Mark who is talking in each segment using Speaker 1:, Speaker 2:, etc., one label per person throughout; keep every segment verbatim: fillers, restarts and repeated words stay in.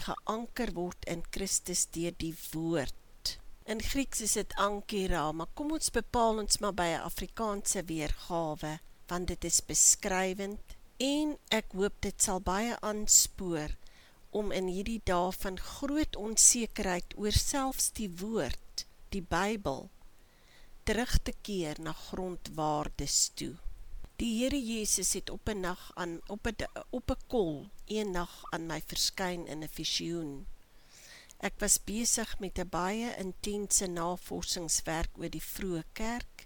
Speaker 1: geanker word in Christus deur die woord. In Grieks is dit ankera, maar kom ons bepaal ons maar by 'n Afrikaanse weergawe, want dit is beskrywend, en ek hoop dit sal baie aanspoor om in hierdie dae van groot onsekerheid oor selfs die woord, die Bybel, terug te keer na grondwaardes toe. Die Here Jesus het op 'n nag aan op 'n op 'n kol een nag aan my verskyn in 'n visioen. Ek was besig met 'n baie intense navorsingswerk oor die vroeë kerk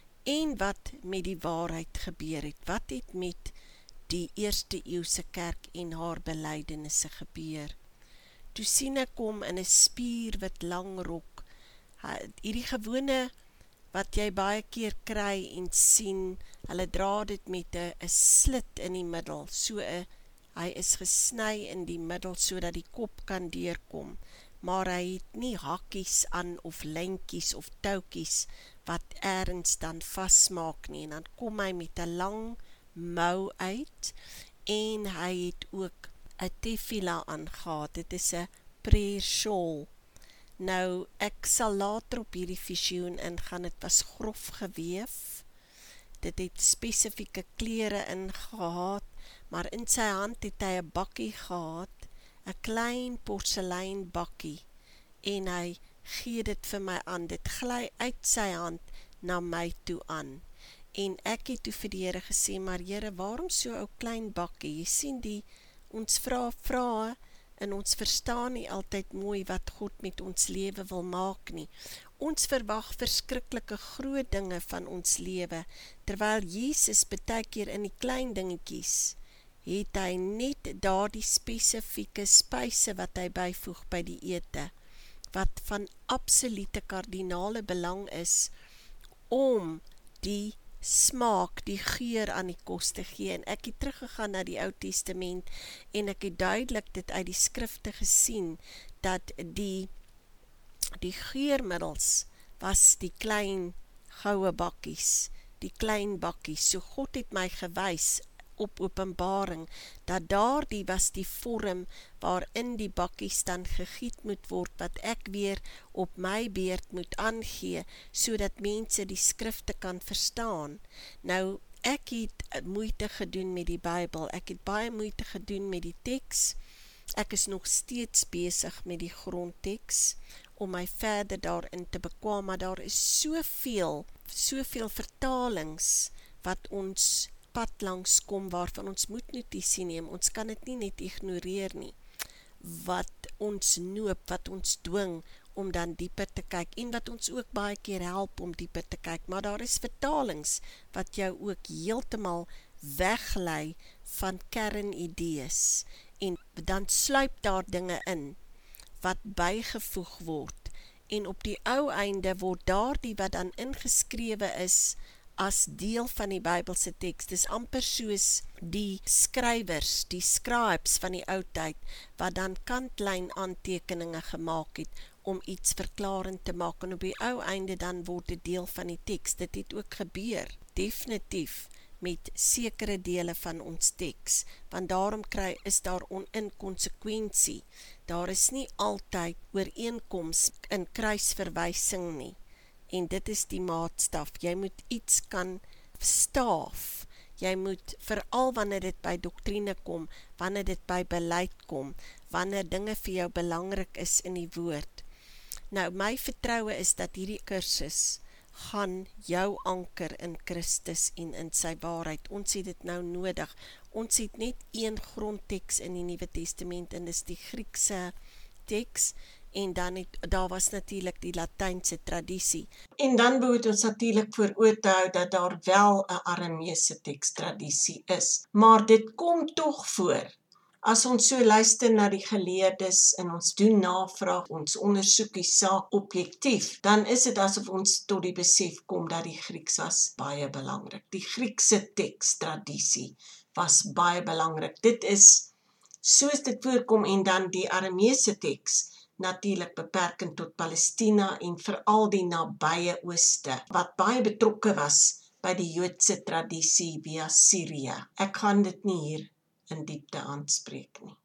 Speaker 1: en wat met die waarheid gebeur het. Wat het met die eerste eeuse kerk en haar belydenisse gebeur? Toe sien ek hom in 'n spierwit lang rok. Hierdie gewone wat jy baie keer kry en sien, hulle dra dit met 'n 'n slit in die middel, so 'n hy is gesny in die middel sodat die kop kan deurkom, maar hy het nie hakkies aan of lintjies of toutjies wat ergens dan vasmaak nie, en dan kom hy met 'n lang mou uit en hy het ook 'n tefila aangehad. Dit is 'n prayer shawl. Nou, ek sal later op hierdie visioen ingaan, dit was grof geweef, dit het spesifieke klere ingehad, maar in sy hand het hy 'n bakkie gehad, 'n klein porselein bakkie, en hy gee dit vir my aan, dit gly uit sy hand na my toe aan, en ek het toe vir die Here gesê, maar Here, waarom so 'n klein bakkie? Jy sien die, ons vra vrae, en ons verstaan nie altyd mooi wat God met ons lewe wil maak nie. Ons verwag verskriklike groot dinge van ons lewe, terwyl Jesus baie keer in die klein dingetjies, het hy net daardie spesifieke spyse wat hy byvoeg by die ete, wat van absolute kardinale belang is, om die smaak, die geur aan die kos te gee, en ek het teruggegaan na die Ou Testament, en ek het duidelik dit uit die skrifte gesien, dat die, die geurmiddels was die klein goue bakkies, die klein bakkies, so God het my gewys, op Openbaring, dat daardie was die vorm waarin die bakkies dan gegiet moet word, wat ek weer op my beurt moet aangee, so dat mense die skrifte kan verstaan. Nou, ek het moeite gedoen met die Bybel, ek het baie moeite gedoen met die teks, ek is nog steeds besig met die grondteks, om my verder daarin te bekwam, maar daar is soveel, soveel vertalings, wat ons pad langs kom, waarvan ons moet notisie neem, ons kan dit nie net ignoreer nie, wat ons noop, wat ons dwing, om dan dieper te kyk, en wat ons ook baie keer help om dieper te kyk, maar daar is vertalings, wat jou ook heeltemal weglei van kernidees, en dan sluip daar dinge in, wat bygevoeg word, en op die ou einde word daar die wat dan ingeskrewe is, as deel van die Bybelse teks, dis amper soos die skrywers, die scribes van die oudtyd, wat dan kantlyn aantekeninge gemaak het, om iets verklarend te maak, en op die ou einde dan word dit deel van die teks. Dit het ook gebeur, definitief, met sekere dele van ons teks, want daarom kry, is daar oninkonsekwensie, daar is nie altyd ooreenkoms in kruisverwysing nie, en dit is die maatstaf, jy moet iets kan staaf, jy moet, veral wanneer dit by doktrine kom, wanneer dit by beleid kom, wanneer dinge vir jou belangrik is in die woord. Nou, my vertroue is dat hierdie kursus gaan jou anker in Christus en in sy waarheid. Ons het dit nou nodig. Ons het net een grondteks in die Nuwe Testament, en dis die Griekse teks, en dan het, daar was natuurlijk die Latynse tradisie. En dan moet ons natuurlijk voor oor te hou dat daar wel 'n Arameese teksttradisie is. Maar dit kom tog voor. As ons so luister na die geleerdes en ons doen navraag, ons ondersoek die saak objektief, dan is dit asof ons tot die besef kom dat die Grieks was baie belangrik. Die Griekse teksttradisie was baie belangrik. Dit is soos dit voorkom, en dan die Arameese teks, natuurlijk beperkend tot Palestina en veral die nabye ooste, wat baie betrokke was by die Joodse tradisie via Syrië. Ek gaan dit nie hier in diepte aanspreek nie.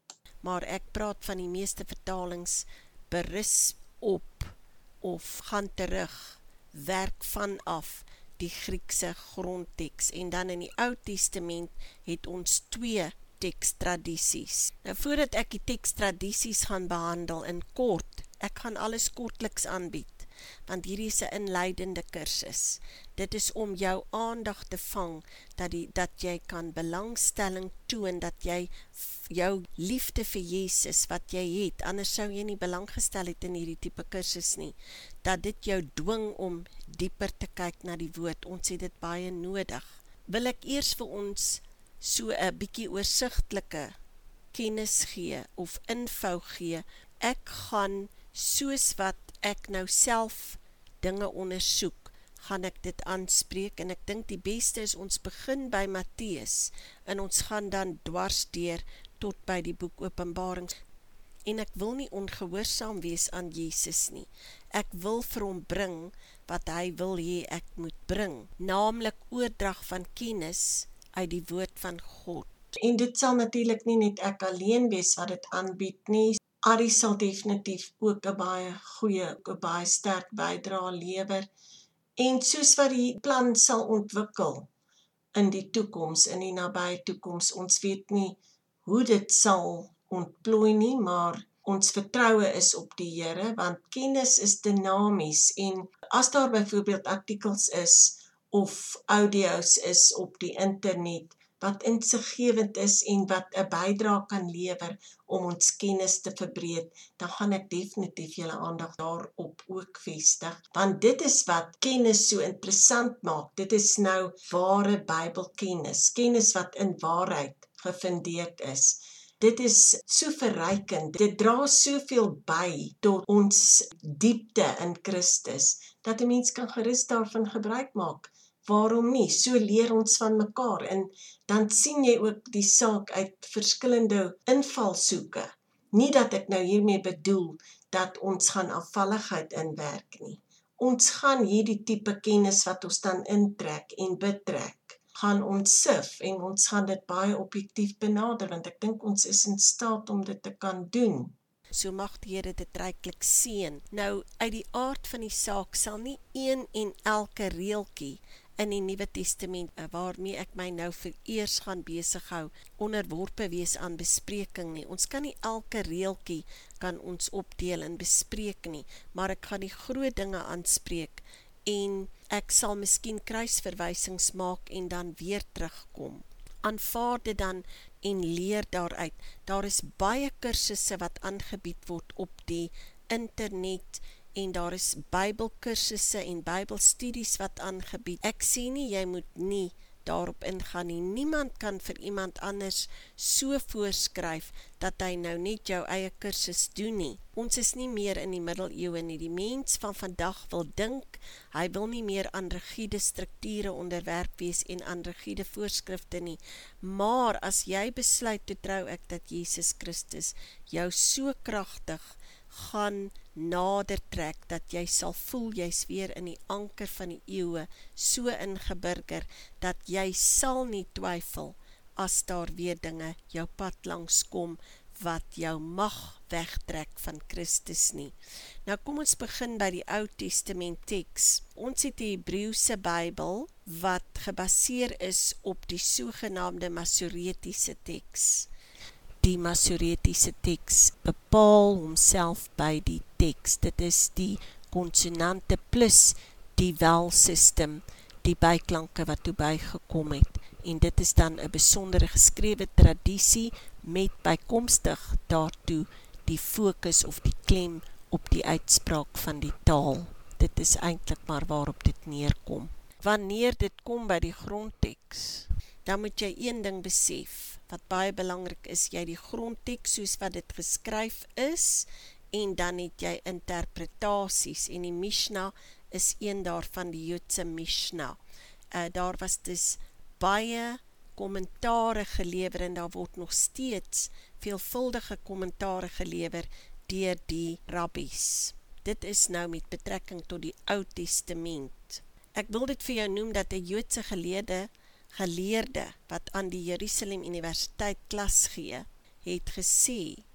Speaker 1: maar ek praat van die meeste vertalings berus op of gaan terug, werk vanaf die Griekse grondteks. En dan in die Ou Testament het ons twee tekstradisies. Nou voordat ek die tekstradisies gaan behandel in kort, ek gaan alles kortliks aanbied, want hierdie is 'n inleidende kursus. Dit is om jou aandag te vang, dat, die, dat jy kan belangstelling toon, dat jy jou liefde vir Jesus wat jy het, anders sou jy nie belang gestel het in hierdie tipe kursus nie, dat dit jou dwing om dieper te kyk na die woord. Ons het dit baie nodig. Wil ek eers vir ons so 'n bietjie oorsigtelike kennis gee of info gee. Ek gaan soos wat ek nou self dinge ondersoek, gaan ek dit aanspreek, en ek dink die beste is ons begin by Matteus, en ons gaan dan dwars deur tot by die boek Openbaring. En ek wil nie ongehoorsaam wees aan Jesus nie. Ek wil vir hom bring wat hy wil hê ek moet bring, naamlik oordrag van kennis uit die woord van God. En dit sal natuurlik nie net ek alleen wees wat dit aanbied nie. Arie sal definitief ook 'n baie goeie, 'n baie sterk bydrae lewer. En soos wat die plan sal ontwikkel in die toekoms, in die nabye toekoms, ons weet nie hoe dit sal ontplooi nie, maar ons vertroue is op die Here, want kennis is dinamies, en as daar byvoorbeeld artikels is, of audio's is op die internet, wat insiggewend is en wat 'n bydrae kan lewer om ons kennis te verbreed, dan gaan ek definitief julle aandag daarop ook vestig, want dit is wat kennis so interessant maak. Dit is nou ware Bybelkennis, kennis wat in waarheid gefundeerd is. Dit is so verrykend, dit dra soveel by tot ons diepte in Christus, dat 'n mens kan gerus daarvan gebruik maak. Waarom nie? So leer ons van mekaar, en dan sien jy ook die saak uit verskillende invalshoeke. Nie dat ek nou hiermee bedoel dat ons gaan afvalligheid inwerk nie. Ons gaan hierdie tipe kennis wat ons dan intrek en betrek, gaan ons sif, en ons gaan dit baie objektief benader, want ek dink ons is in staat om dit te kan doen. So mag die Here dit ryklik seën. Nou, uit die aard van die saak sal nie een en elke reeltjie in die Nuwe Testament, waarmee ek my nou vereers gaan besig hou, onderworpe wees aan bespreking nie. Ons kan nie elke reeltjie kan ons opdeel en bespreek nie, maar ek gaan die groot dinge aanspreek, en ek sal miskien kruisverwysings maak en dan weer terugkom. Aanvaar dit dan en leer daaruit. Daar is baie kursusse wat aangebied word op die internet, en daar is Bybelkursusse en Bybelstudies wat aangebied. Ek sê nie, jy moet nie daarop ingaan nie. Niemand kan vir iemand anders so voorskryf, dat hy nou net jou eie kursus doen nie. Ons is nie meer in die middeleeue nie. Die mens van vandag wil dink, hy wil nie meer aan rigiede strukture onderwerp wees, en aan rigiede voorskrifte nie. Maar as jy besluit, toe trou ek dat Jesus Christus jou so kragtig gaan nader trek, dat jy sal voel, jy's weer in die anker van die eeue, so ingeburger, dat jy sal nie twyfel, as daar weer dinge jou pad langs kom, wat jou mag wegtrek van Christus nie. Nou kom ons begin by die Ou Testament teks. Ons het die Hebreëse Bybel, wat gebaseer is op die sogenaamde Masoretiese teks. Die Masoretiese teks bepaal homself by die teks. Dit is die konsonante plus die vowel-system, die byklanke wat toe bygekom het. En dit is dan 'n besondere geskrewe tradisie met bykomstig daartoe die fokus of die klem op die uitspraak van die taal. Dit is eintlik maar waarop dit neerkom. Wanneer dit kom by die grondteks, dan moet jy een ding besef, wat baie belangrik is, jy die grondteks soos wat dit geskryf is, en dan het jy interpretasies, en die Mishnah is een daarvan, die Joodse Mishnah. Uh, daar was dus baie kommentare gelewer, en daar word nog steeds veelvuldige kommentare gelewer deur die rabbies. Dit is nou met betrekking tot die Ou Testament. Ek wil dit vir jou noem dat 'n Joodse geleerde, geleerde wat aan die Jerusalem Universiteit klas gee, het gesê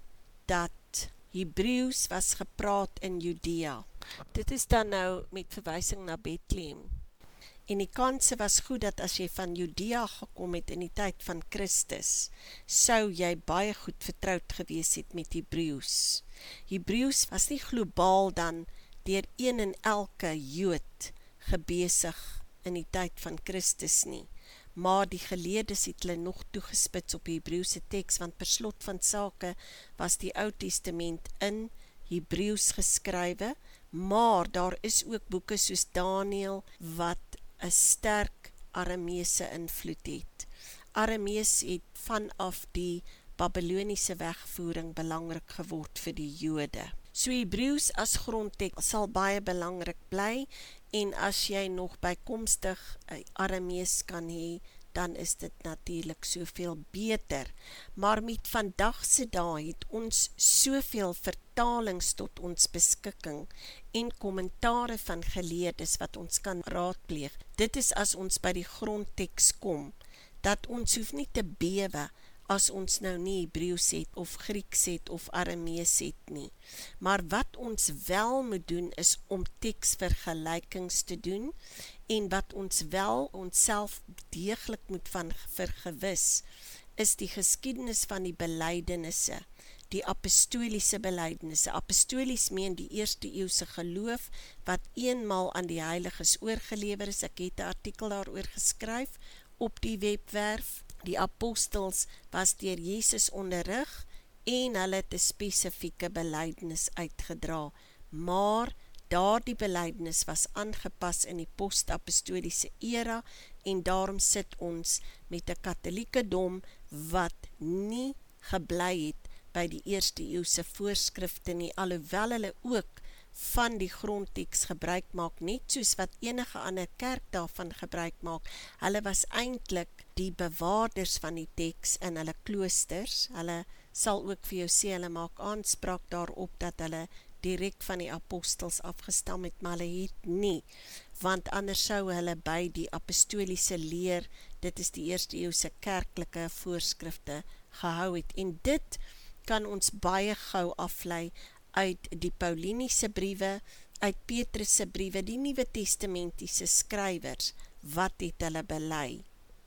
Speaker 1: dat Hebreeus was gepraat in Judea. Dit is dan nou met verwysing na Bethlehem. En die kanse was goed dat as jy van Judea gekom het in die tyd van Christus, sou jy baie goed vertroud gewees het met Hebreeus. Hebreeus was nie globaal dan deur een en elke Jood gebesig in die tyd van Christus nie, maar die geleerdes het hulle nog toegespits op die Hebreëse teks, want per slot van sake was die Ou Testament in Hebreeus geskrywe, maar daar is ook boeke soos Daniël wat 'n sterk Arameese invloed het. Aramees het vanaf die Babyloniese wegvoering belangrik geword vir die Jode. So Hebreeus as grondteks sal baie belangrik bly, en as jy nog bykomstig Aramees kan hê, dan is dit natuurlik soveel beter. Maar met vandag se dae het ons soveel vertalings tot ons beskikking en kommentare van geleerdes wat ons kan raadpleeg. Dit is as ons by die grondteks kom, dat ons hoef nie te bewe as ons nou nie Hebreeus het, of Grieks het, of Aramees het nie. Maar wat ons wel moet doen, is om teksvergelykings te doen, en wat ons wel onsself deeglik moet van vergewis, is die geskiedenis van die belydenisse, die apostoliese belydenisse. Apostolies meen die eerste eeuse geloof, wat eenmaal aan die heiliges oorgelewer is. Ek het 'n artikel daaroor geskryf op die webwerf. Die apostels was deur Jesus onderrig, en hulle het 'n spesifieke belydenis uitgedra, maar daardie belydenis was aangepas in die post-apostoliese era, en daarom sit ons met 'n katholieke dom wat nie gebly het by die eerste eeuse voorskrifte nie, alhoewel hulle ook van die grondteks gebruik maak, net soos wat enige ander kerk daarvan gebruik maak. Hulle was eintlik die bewaarders van die teks in hulle kloosters. Hulle sal ook vir jou sê, hulle maak aanspraak daarop dat hulle direk van die apostels afgestam het, maar hulle het nie, want anders sou hulle by die apostoliese leer, dit is die eerste eeuse kerklike voorskrifte, gehou het. En dit kan ons baie gou aflei uit die Pauliniese briewe, uit Petrus se briewe, die Nuwe Testamentiese skrywers, wat het hulle bely?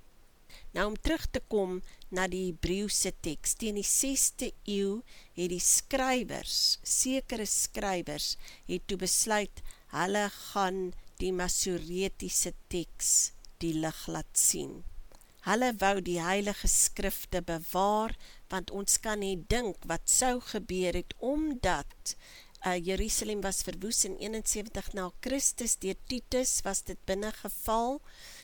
Speaker 1: Nou om terug te kom na die Hebreëse teks, teen die sesde eeu het die skrywers, sekere skrywers, het toe besluit, hulle gaan die Masoretiese teks die lig laat sien. Hulle wou die heilige skrifte bewaar, want ons kan nie dink wat sou gebeur het, omdat uh, Jerusalem was verwoes in eenensewentig na Christus, deur Titus was dit binnengeval,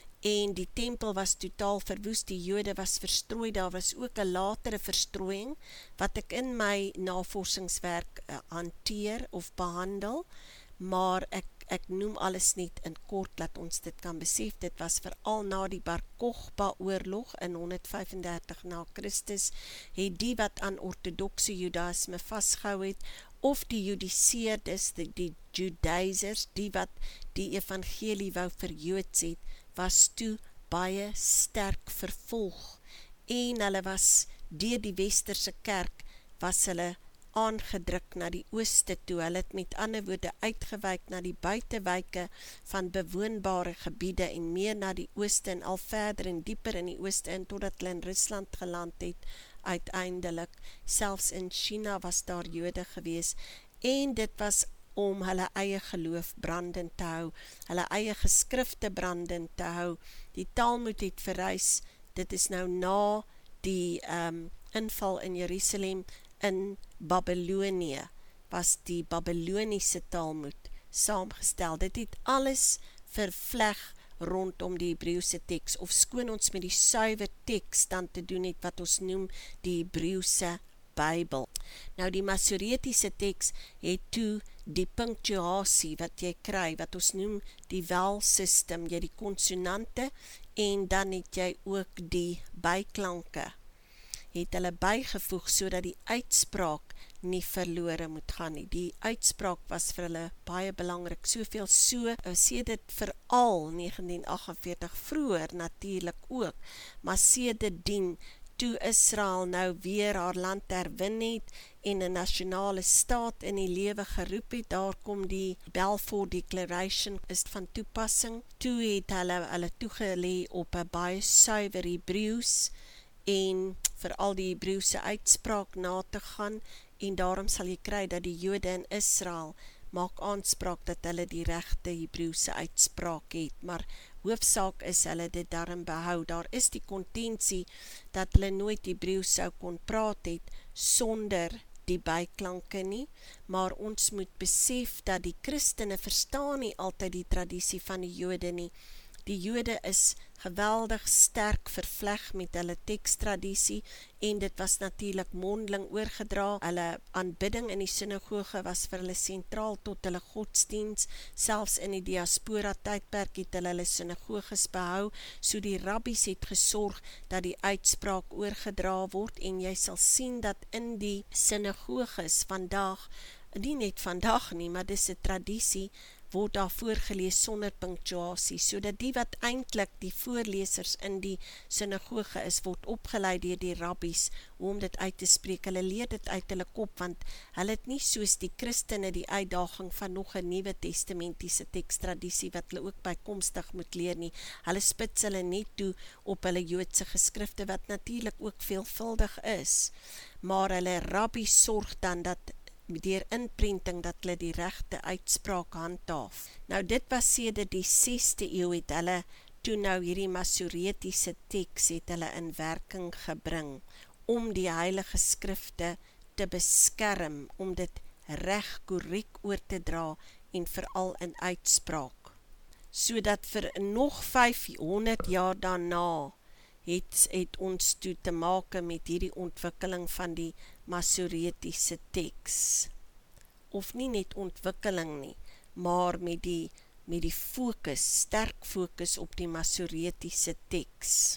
Speaker 1: en die tempel was totaal verwoes, die Jode was verstrooi, daar was ook 'n latere verstrooiing, wat ek in my navorsingswerk uh, hanteer of behandel, maar ek, ek noem alles net in kort, dat ons dit kan besef. Dit was veral na die Bar Kokhba oorlog in honderdvyfendertig na Christus, het die wat aan ortodokse Judaïsme vasgehou het, of die Judiseerdes, die, die Judaïsers, die wat die evangelie wou verjoods het, was toe baie sterk vervolg, en hulle was deur die westerse kerk, was hulle aangedruk na die ooste toe. Hulle het met ander woorde uitgewyk na die buitewyke van bewoonbare gebiede, en meer na die ooste, en al verder en dieper in die ooste, en totdat hulle in Rusland geland het, uiteindelik. Selfs in China was daar Jode gewees, en dit was om hulle eie geloof brandend te hou, hulle eie geskrifte brandend te hou. Die Talmud het verrys, dit is nou na die um, inval in Jerusalem, in Babylonië, was die Babyloniese Talmud saamgestel. Dit het alles vervleg rondom die Hebreëse teks, of skoon ons met die suiwer teks dan te doen het, wat ons noem die Hebreëse Bybel. Nou die Masoretiese teks het toe die punctuasie wat jy kry, wat ons noem die vowel system, jy die konsonante, en dan het jy ook die byklanke, het hulle bygevoeg, so dat die uitspraak nie verlore moet gaan nie. Die uitspraak was vir hulle baie belangrik, soveel so, sê dit veral negentien agt en veertig, vroeër natuurlik ook, maar sê dit dien toe Israel nou weer haar land herwin het en 'n nasionale staat in die lewe geroep het, daar kom die Balfour Declaration is van toepassing. Toe het hulle hulle toegelê op 'n baie suiwer Hebreëus en vir al die Hebreëse uitspraak na te gaan, en daarom sal jy kry dat die Jode in Israel maak aanspraak dat hulle die regte Hebreëse uitspraak het, maar hoofsaak is hulle dit daarin behou. Daar is die kontensie dat hulle nooit Hebreëus sou kon praat het sonder die byklanke nie, maar ons moet besef dat die Christene verstaan nie altyd die tradisie van die Jode nie. Die Jode is geweldig sterk vervleg met hulle teksttradisie en dit was natuurlik mondeling oorgedra. Hulle aanbidding in die sinagoge was vir hulle sentraal tot hulle godsdiens. Selfs in die diaspora tydperk het hulle hulle sinagoges behou, so die rabbies het gesorg dat die uitspraak oorgedra word en jy sal sien dat in die sinagoges vandag, nie net vandag nie, maar dis 'n tradisie, word daar voorgelees sonder punctuasie, sodat die wat eintlik die voorlesers in die sinagoge is, word opgeleid deur die rabbies, om dit uit te spreek. Hulle leer dit uit hulle kop, want hulle het nie soos die Christene die uitdaging van nog 'n Nuwe Testamentiese teksttradisie, wat hulle ook bykomstig moet leer nie. Hulle spits hulle net toe op hulle Joodse geskrifte, wat natuurlik ook veelvuldig is, maar hulle rabbies sorg dan dat deur inprenting dat hulle die regte uitspraak handhaaf. Nou dit was sedert die sesde eeu het hulle toe nou hierdie Masoretiese teks het hulle in werking gebring om die heilige skrifte te beskerm, om dit reg korrek oor te dra en veral in uitspraak. Sodat vir nog vyfhonderd jaar daarna het, het ons toe te make met hierdie ontwikkeling van die Masoretiese teks. Of nie net ontwikkeling nie, maar met die, met die fokus, sterk fokus op die Masoretiese teks.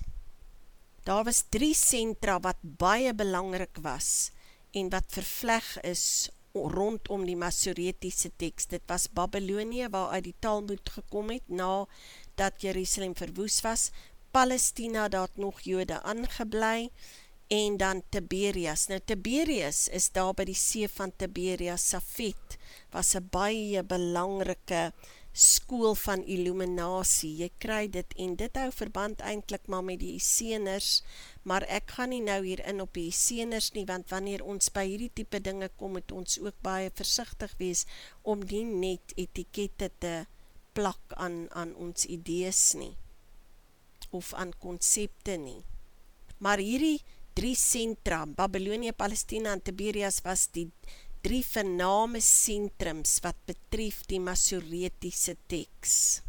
Speaker 1: Daar was drie sentra wat baie belangrik was en wat vervleg is rondom die Masoretiese teks. Dit was Babylonië, waaruit die Talmud gekom het, nadat Jerusalem verwoes was, Palestina, daar het nog Jode aangeblei, en dan Tiberias. Nou Tiberias is daar by die see van Tiberias, Safed, was 'n baie belangrike skool van illuminasie. Jy kry dit, en dit hou verband eintlik maar met die Esseners, maar ek gaan nie nou hier in op die Esseners nie, want wanneer ons by hierdie tipe dinge kom, moet ons ook baie versigtig wees, om nie net etikette te plak aan, aan ons idees nie, of aan konsepte nie. Maar hierdie drie sentra, Babylonië, Palestina en Tiberias, was die drie vername sentrums wat betref die Masoretiese teks.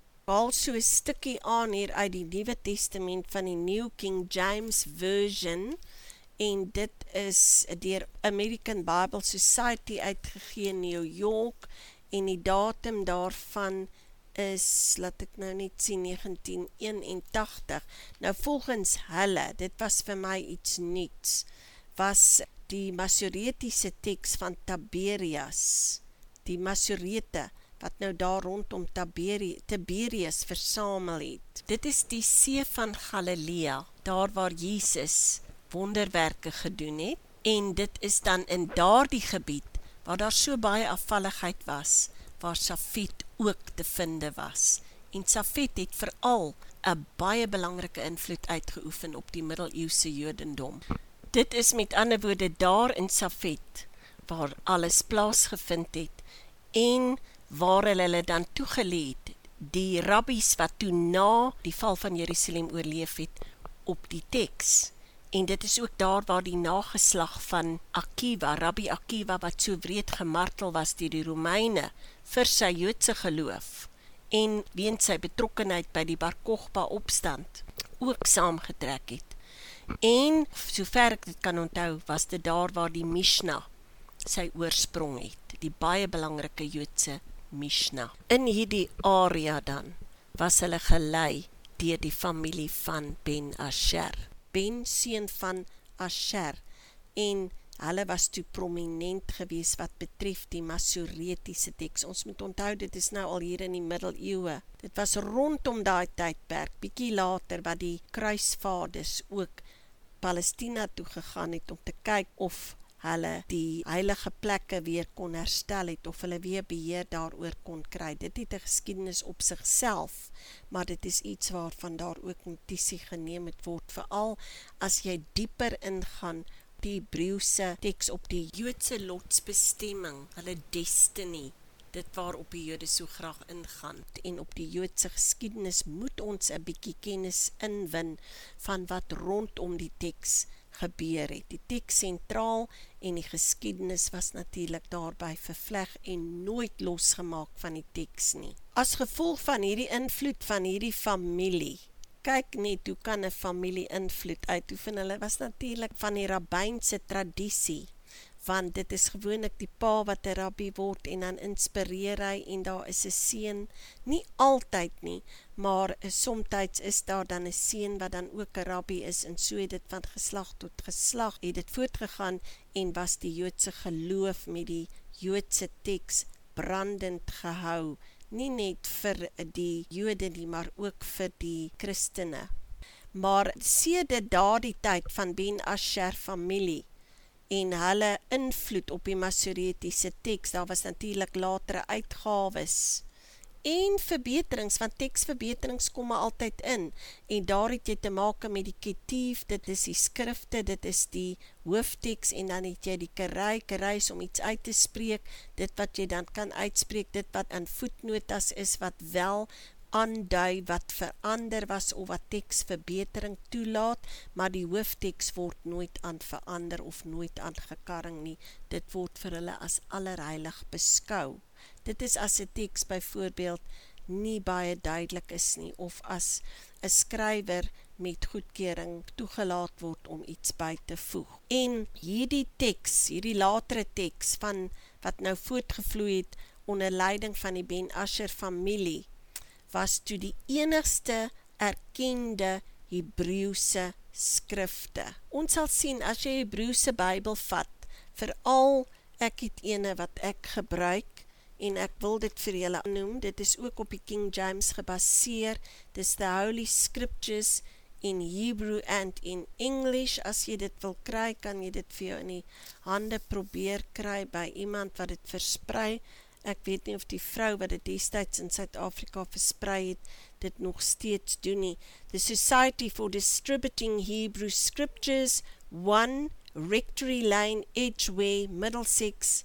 Speaker 1: Al so 'n stukkie aan hier uit die Nuwe Testament van die New King James Version, en dit is deur American Bible Society uitgegee in New York, en die datum daarvan is, laat ek nou net sien, negentien eenentagtig. Nou volgens hulle, dit was vir my iets nuuts, was die Masoretiese teks van Tiberias, die Masorete, wat nou daar rondom Tiberi, Tiberias versamel het. Dit is die see van Galilea, daar waar Jesus wonderwerke gedoen het, en dit is dan in daardie gebied, waar daar so baie afvalligheid was, waar Safed ook te vinde was. En Safed het veral 'n baie belangrike invloed uitgeoefen op die middeleeuse Jodendom. Dit is met ander woorde daar in Safed, waar alles plaasgevind het, en waar hulle dan toegeleid, die rabbies wat toe na die val van Jerusalem oorleef het, op die teks. En dit is ook daar waar die nageslag van Akiva, Rabbi Akiva, wat so wreed gemartel was deur die Romeine vir sy Joodse geloof en weens sy betrokkenheid by die Bar Kokhba opstand ook saamgetrek het. En sover ek dit kan onthou, was dit daar waar die Mishnah sy oorsprong het, die baie belangrike Joodse Mishnah. In hierdie area dan was hulle gelei deur die familie van Ben Asher. Ben, seun van Asher, en hulle was toe prominent gewees wat betref die Masoretiese teks. Ons moet onthou, dit is nou al hier in die middeleeue. Dit was rondom daai tydperk, bietjie later, wat die kruisvaarders ook Palestina toe gegaan het om te kyk of hulle die heilige plekke weer kon herstel het, of hulle weer beheer daaroor kon kry. Dit het 'n geskiedenis op sigself, maar dit is iets waarvan daar ook notisie geneem het word, veral as jy dieper ingaan die Hebreëse teks op die Joodse lotsbestemming, hulle destiny, dit waarop die Jode so graag ingaan. En op die Joodse geskiedenis moet ons 'n bietjie kennis inwin van wat rondom die teks gebeur het. Die teks sentraal en die geskiedenis was natuurlik daarby vervleg en nooit losgemaak van die teks nie. As gevolg van hierdie invloed van hierdie familie, kyk net hoe kan 'n familie invloed uitoefen. Hulle was natuurlik van die rabbynse tradisie, want dit is gewoonlik die pa wat 'n rabbi word en dan inspireer hy en daar is 'n seun, nie altyd nie, maar somtyds is daar dan 'n seun wat dan ook 'n rabbi is en so het dit van geslag tot geslag het dit voortgegaan en was die Joodse geloof met die Joodse teks brandend gehou, nie net vir die Jode nie, maar ook vir die Christene. Maar sedert daardie tyd van Ben Asher familie en hulle invloed op die Masoretiese teks, daar was natuurlik latere uitgawes en verbeterings, want teksverbeterings kom maar altyd in, en daar het jy te maak met die ketief, dit is die skrifte, dit is die hoofteks, en dan het jy die kerei, kerei is om iets uit te spreek, dit wat jy dan kan uitspreek, dit wat in voetnotas is, wat wel aandui wat verander was of wat teksverbetering toelaat, maar die hoofteks word nooit aan verander of nooit aan gekarring nie. Dit word vir hulle as allerheilig beskou. Dit is as 'n teks byvoorbeeld nie baie duidelik is nie, of as 'n skrywer met goedkeuring toegelaat word om iets by te voeg. En hierdie teks, hierdie latere teks van wat nou voortgevloei het onder leiding van die Ben Asher familie, was toe die enigste erkende Hebreëse skrifte. Ons sal sien, as jy Hebreëse Bybel vat, veral ek het ene wat ek gebruik, en ek wil dit vir julle noem, dit is ook op die King James gebaseer, dit is the Holy Scriptures in Hebrew and in English. As jy dit wil kry, kan jy dit vir jou in die hande probeer kry by iemand wat dit versprei. Ek weet nie of die vrou wat dit destyds in Suid-Afrika versprei het, dit nog steeds doen nie. The Society for Distributing Hebrew Scriptures, one Rectory Lane, Edgware, Middlesex,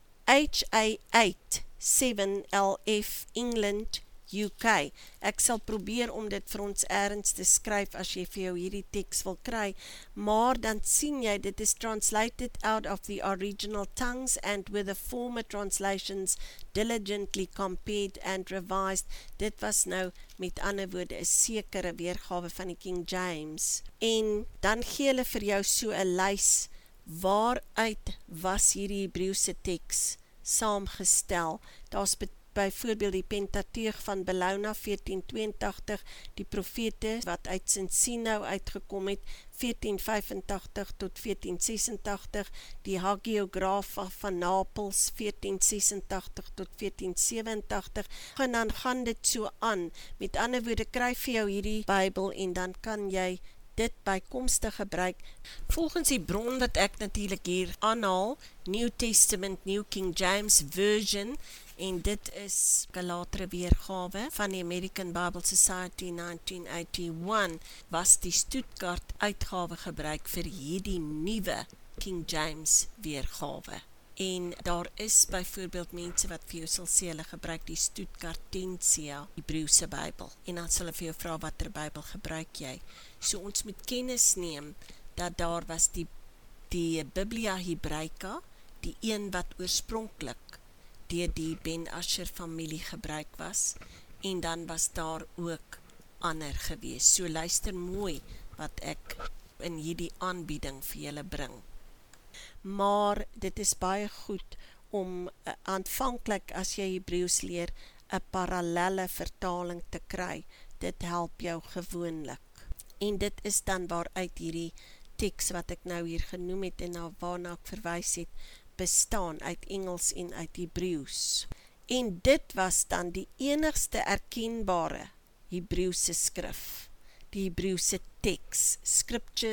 Speaker 1: H A eight seven L F, England, U K. Ek sal probeer om dit vir ons ergens te skryf as jy vir jou hierdie teks wil kry, maar dan sien jy, dit is translated out of the original tongues and with the former translations diligently compared and revised. Dit was nou met ander woorde 'n sekere weergawe van die King James. En dan gee hulle vir jou so 'n lys waaruit was hierdie Hebreëse teks saamgestel. Daar's byvoorbeeld die Pentateug van Bologna veertien tweeëntagtig, die profete wat uit Cincino uitgekom het veertien vyfentagtig tot veertien sesentagtig, die Hagiographa van Napels veertien sesentagtig tot veertien sewenentagtig, en dan gaan dit so aan. Met ander woorde, kry vir jou hierdie Bybel en dan kan jy dit bykomstig gebruik, volgens die bron wat ek natuurlik hier aanhaal, New Testament, New King James Version, en dit is 'n latere weergawe van die American Bible Society negentien eighty-one, was die Stuttgart uitgawe gebruik vir hierdie nuwe King James weergawe. En daar is byvoorbeeld mense wat vir jou sal sê, hulle gebruik die Stuttgartensia Hebreëse Bybel, en dan sal hulle vir jou vra, watter Bybel gebruik jy? So ons moet kennis neem, dat daar was die, die Biblia Hebraica, die een wat oorspronklik deur die Ben Asher familie gebruik was, en dan was daar ook ander gewees. So luister mooi wat ek in hierdie aanbieding vir julle bring. Maar dit is baie goed om uh, aanvanklik as jy Hebreëus leer, 'n parallelle vertaling te kry. Dit help jou gewoonlik. En dit is dan waaruit hierdie teks wat ek nou hier genoem het en waarna ek verwys het, bestaan uit Engels en uit Hebreëus. En dit was dan die enigste erkenbare Hebreëse skrif, die Hebreëse teks, Scriptures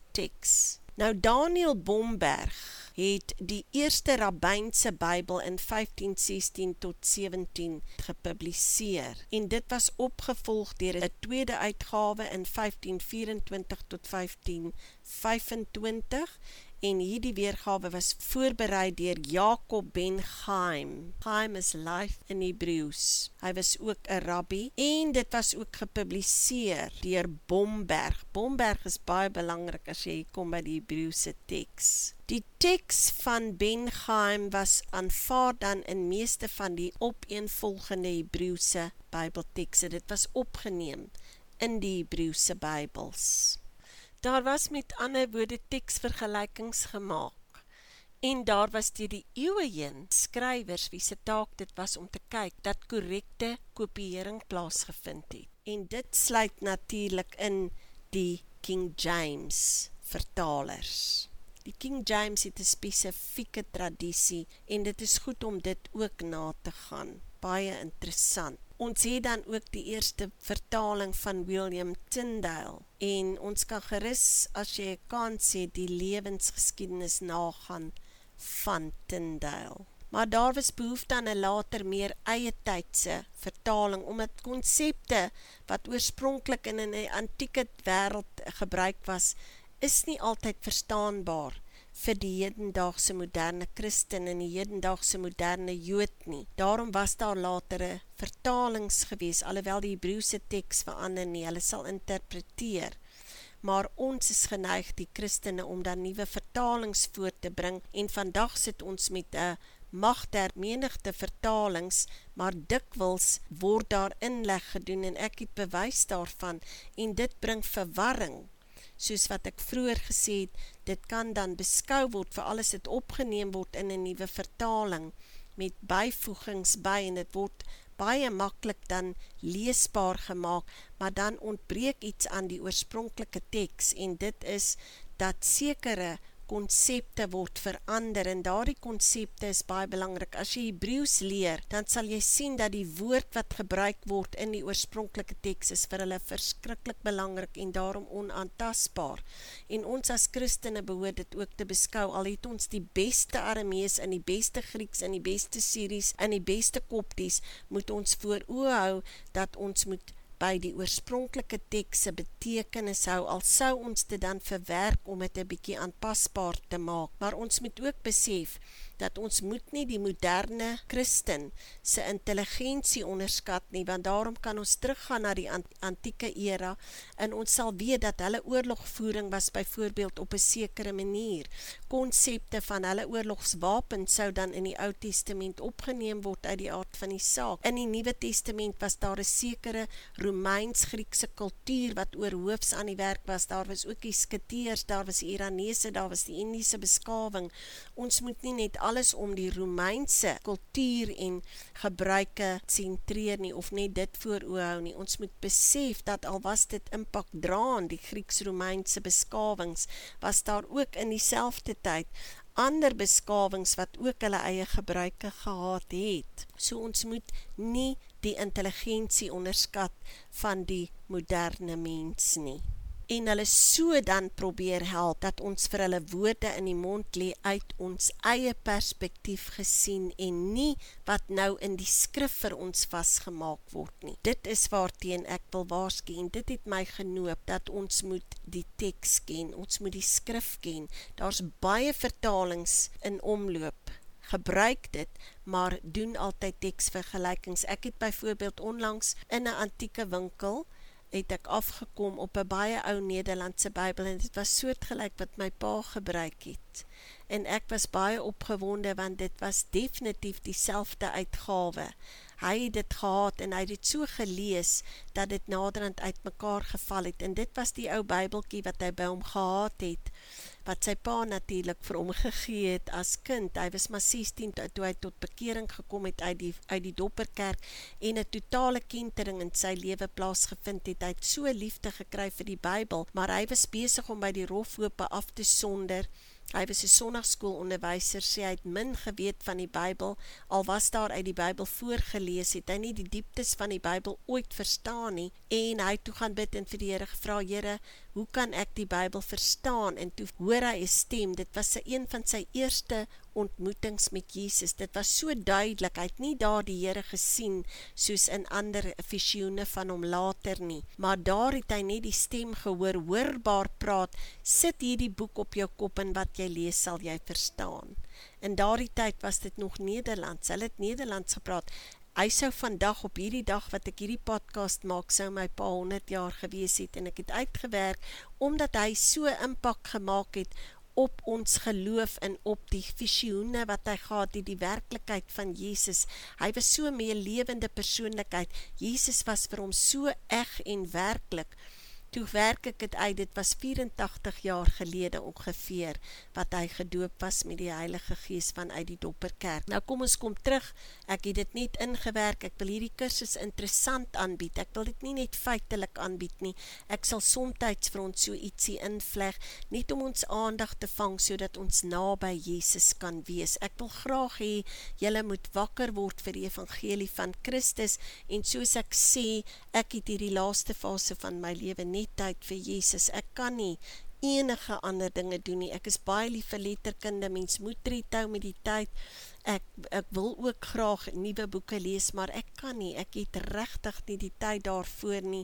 Speaker 1: teks. Nou Daniel Bomberg het die eerste rabbynse Bybel in vyftien sestien tot sewentien gepubliseer en dit was opgevolg deur 'n tweede uitgawe in vyftien vyf-en-twintig tot vyftien vyf-en-twintig en hierdie weergawe was voorberei deur Jacob ben Chaim. Chaim is life in Hebreeus. Hy was ook 'n rabbi en dit was ook gepubliseer deur Bomberg. Bomberg is baie belangrik as jy kom by die Hebreëse teks. Die teks van Ben Chaim was aanvaar dan in meeste van die opeenvolgende Hebreëse Bybeltekste. Dit was opgeneem in die Hebreëse Bybels. Daar was met ander woorde teksvergelykings gemaak en daar was deur die eeue heen skrywers wie se taak dit was om te kyk dat korrekte kopiëring plaasgevind het. En dit sluit natuurlik in die King James vertalers. Die King James het 'n spesifieke tradisie en dit is goed om dit ook na te gaan. Baie interessant. Ons het dan ook die eerste vertaling van William Tyndale en ons kan gerus, as jy 'n kans het, die lewensgeskiedenis nagaan van Tyndale. Maar daar was behoefte aan 'n later meer eie tydse vertaling, omdat konsepte wat oorspronklik in 'n antieke wêreld gebruik was, is nie altyd verstaanbaar vir die hedendaagse moderne Christen en die hedendaagse moderne Jood nie. Daarom was daar latere vertalings gewees, alhoewel die Hebreëse teks verander nie, hulle sal interpreteer. Maar ons is geneig, die Christene, om dan nuwe vertalings voor te bring en vandag sit ons met 'n magter menigte vertalings, maar dikwels word daar inleg gedoen en ek het bewys daarvan en dit bring verwarring. Soos wat ek vroeër gesê het, dit kan dan beskou word vir alles dit opgeneem word in 'n nuwe vertaling met byvoegings by en dit word baie maklik dan leesbaar gemaak, maar dan ontbreek iets aan die oorspronklike teks en dit is dat sekere konsepte word verander en daardie konsepte is baie belangrik. As jy Hebreeus leer, dan sal jy sien dat die woord wat gebruik word in die oorspronklike teks is vir hulle verskriklik belangrik en daarom onaantastbaar. En ons as Christene behoort dit ook te beskou, al het ons die beste Aramees en die beste Grieks en die beste Syries en die beste Kopties, moet ons voor oë hou dat ons moet by die oorspronklike teks se betekenis hou, al sou ons dit dan verwerk om dit 'n bietjie aanpasbaar te maak. Maar ons moet ook besef dat ons moet nie die moderne Christen se intelligensie onderskat nie, want daarom kan ons teruggaan na die antieke era en ons sal weet dat hulle oorlogvoering was byvoorbeeld op 'n sekere manier. Konsepte van hulle oorlogswapens sou dan in die Ou Testament opgeneem word uit die aard van die saak. In die Nuwe Testament was daar 'n sekere Romeins-Griekse kultuur wat oor hoofs aan die werk was. Daar was ook die Skiteërs, daar was die Iranese, daar was die Indiese beskawing. Ons moet nie net alles om die Romeinse kultuur en gebruike sentreer nie, of net dit voor oë hou nie. Ons moet besef dat al was dit impak dra die Grieks-Romeinse beskawings, was daar ook in dieselfde tyd ander beskawings wat ook hulle eie gebruike gehad het. So ons moet nie die intelligensie onderskat van die moderne mens nie. En hulle so dan probeer help, dat ons vir hulle woorde in die mond lê uit ons eie perspektief gesien, en nie wat nou in die skrif vir ons vasgemaak word nie. Dit is waarteen ek wil waarsku, en dit het my genoop, dat ons moet die teks ken, ons moet die skrif ken. Daar's baie vertalings in omloop, gebruik dit, maar doen altyd teksvergelykings. Ek het byvoorbeeld onlangs in 'n antieke winkel, het ek afgekom op 'n baie ou Nederlandse Bybel, en dit was soortgelyk wat my pa gebruik het. En ek was baie opgewonde, want dit was definitief dieselfde uitgawe. Hy het dit gehad, en hy het dit so gelees, dat dit naderhand uit mekaar geval het, en dit was die ou Bybeltjie wat hy by hom gehad het, wat sy pa natuurlik vir hom gegee het as kind. Hy was maar sestien toe hy tot bekering gekom het uit die, uit die Dopperkerk, en 'n totale kentering in sy lewe plaasgevind het. Hy het so liefde gekry vir die Bybel, maar hy was besig om by die rofhope af te sonder. Hy was 'n sonnaarskoolonderwyser, sê hy het min geweet van die Bybel, al was daar uit die Bybel voorgelees, het hy nie die dieptes van die Bybel ooit verstaan nie, en hy het toe gaan bid en vir die Here gevra, Here, hoe kan ek die Bybel verstaan? En toe hoor hy 'n stem, dit was sy, een van sy eerste ontmoetings met Jesus, dit was so duidelik, hy het nie daar die Here gesien, soos in ander visioene van hom later nie, maar daar het hy net die stem gehoor, hoorbaar praat, sit hierdie boek op jou kop en wat jy lees sal jy verstaan. In daardie tyd was dit nog Nederlands, hulle het Nederlands gepraat. Hy sou vandag, op hierdie dag wat ek hierdie podcast maak, sou my pa honderd jaar gewees het, en ek het uitgewerk, omdat hy so impak gemaak het, op ons geloof en op die visioene wat hy gehad het, die werklikheid van Jesus. Hy was so 'n meelewende persoonlikheid. Jesus was vir hom so eg en werklik. Toe werk ek het uit, dit was vyf-en-tagtig jaar gelede ongeveer, wat hy gedoop was met die Heilige Gees vanuit die Dopperkerk. Nou kom ons kom terug, ek het dit net ingewerk, ek wil hierdie kursus interessant aanbied, ek wil dit nie net feitelik aanbied nie, ek sal somtyds vir ons so ietsie invleg, net om ons aandag te vang, so dat ons naby Jesus kan wees. Ek wil graag hê, julle moet wakker word vir die evangelie van Christus, en soos ek sê, ek het hierdie laaste fase van my lewe nie tyd vir Jesus, ek kan nie enige ander dinge doen nie, ek is baie lief vir letterkunde, mens moet tred hou met die tyd, ek, ek wil ook graag nuwe boeke lees, maar ek kan nie, ek het regtig nie die tyd daarvoor nie,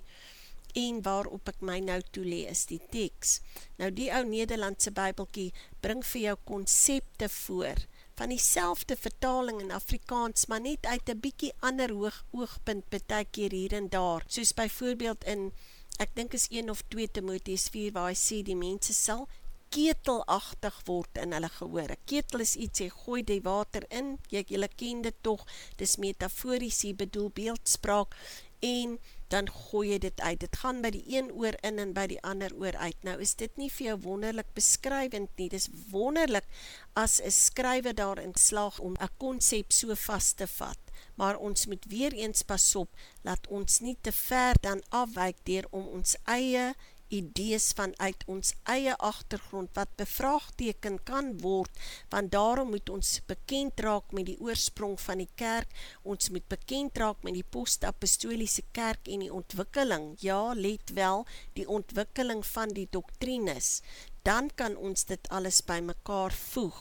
Speaker 1: en waarop ek my nou toelê is die teks. Nou die ou Nederlandse Bybeltjie bring vir jou konsepte voor, van dieselfde vertaling in Afrikaans, maar net uit 'n bietjie ander hoog, oogpunt, partykeer hier en daar, soos byvoorbeeld in ek dink is een of twee Timoteus vier, waar hy sê, die mense sal ketelagtig word in hulle gehore. Ketel is iets, jy gooi die water in, jy, jylle ken dit tog, dis metafories, jy bedoel beeldspraak, en dan gooi jy dit uit. Dit gaan by die een oor in en by die ander oor uit. Nou is dit nie vir jou wonderlik beskrywend nie, dis wonderlik as 'n skrywer daarin slaag om 'n konsep so vas te vat. Maar ons moet weer eens pas op, laat ons nie te ver dan afwyk deur om ons eie idees vanuit ons eie agtergrond wat bevraagteken kan word, want daarom moet ons bekend raak met die oorsprong van die kerk, ons moet bekend raak met die post-apostoliese kerk en die ontwikkeling, ja, let wel, die ontwikkeling van die doktrines, dan kan ons dit alles by mekaar voeg,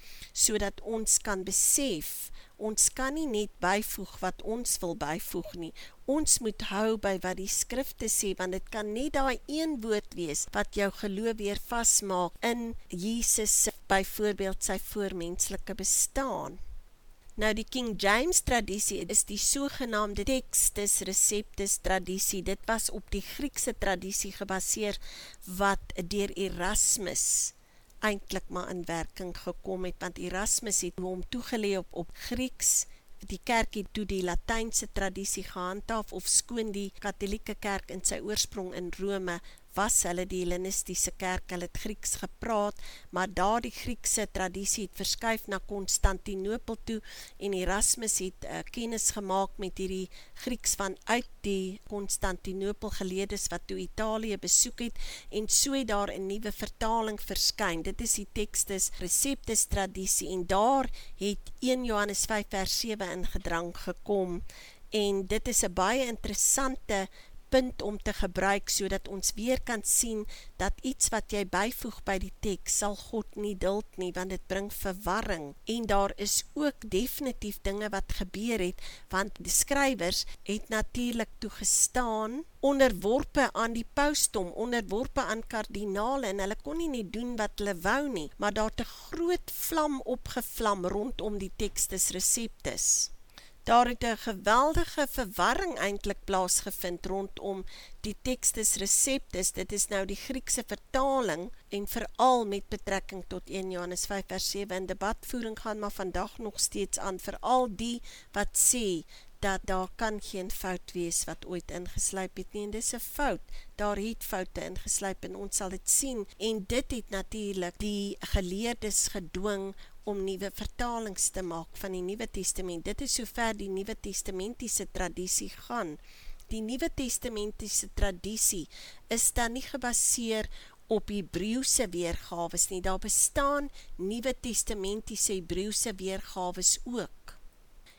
Speaker 1: sodat ons kan besef, ons kan nie net byvoeg wat ons wil byvoeg nie, ons moet hou by wat die skrifte sê, want dit kan net daai een woord wees, wat jou geloof weer vasmaak in Jesus, byvoorbeeld sy voormenslike bestaan. Nou die King James tradisie is die sogenaamde Textus Receptus tradisie, dit was op die Griekse tradisie gebaseer, wat deur Erasmus eintlik maar in werking gekom het, want Erasmus het hom toegelee op, op Grieks, die kerk het toe die Latynse tradisie gehandhaaf, of skoon die katholieke kerk in sy oorsprong in Rome, was hulle die Hellenistiese kerk, hulle het Grieks gepraat, maar daar die Griekse tradisie het verskuif na Konstantinopel toe, en Erasmus het uh, kennis gemaak met hierdie Grieks vanuit die Konstantinopel geleerdes wat toe Italië besoek het, en so het daar 'n nuwe vertaling verskyn, dit is die Textus Receptus tradisie, en daar het een Johannes vyf vers sewe in gedrang gekom, en dit is 'n baie interessante punt om te gebruik, so dat ons weer kan sien, dat iets wat jy byvoeg by die teks, sal God nie duld nie, want dit bring verwarring, en daar is ook definitief dinge wat gebeur het, want die skrywers het natuurlik toegestaan, onderworpe aan die pausdom, onderworpe aan kardinale, en hulle kon nie net doen wat hulle wou nie, maar daar het 'n groot vlam opgevlam rondom die Textus Receptus. Daar het 'n geweldige verwarring eintlik plaasgevind rondom die Textus Receptus, dit is nou die Griekse vertaling, en veral met betrekking tot een Johannes vyf vers sewe, en debatvoering gaan maar vandag nog steeds aan, veral die wat sê, dat daar kan geen fout wees wat ooit ingeslyp het nie, en dis 'n fout, daar het foute ingeslyp, en ons sal dit sien, en dit het natuurlik die geleerdes gedwing om nuwe vertalings te maak van die Nuwe Testament. Dit is sover die Nuwe Testamentiese tradisie gaan. Die Nuwe Testamentiese tradisie is dan nie gebaseer op Hebreëse weergawes nie, daar bestaan Nuwe Testamentiese Hebreëse weergawes ook.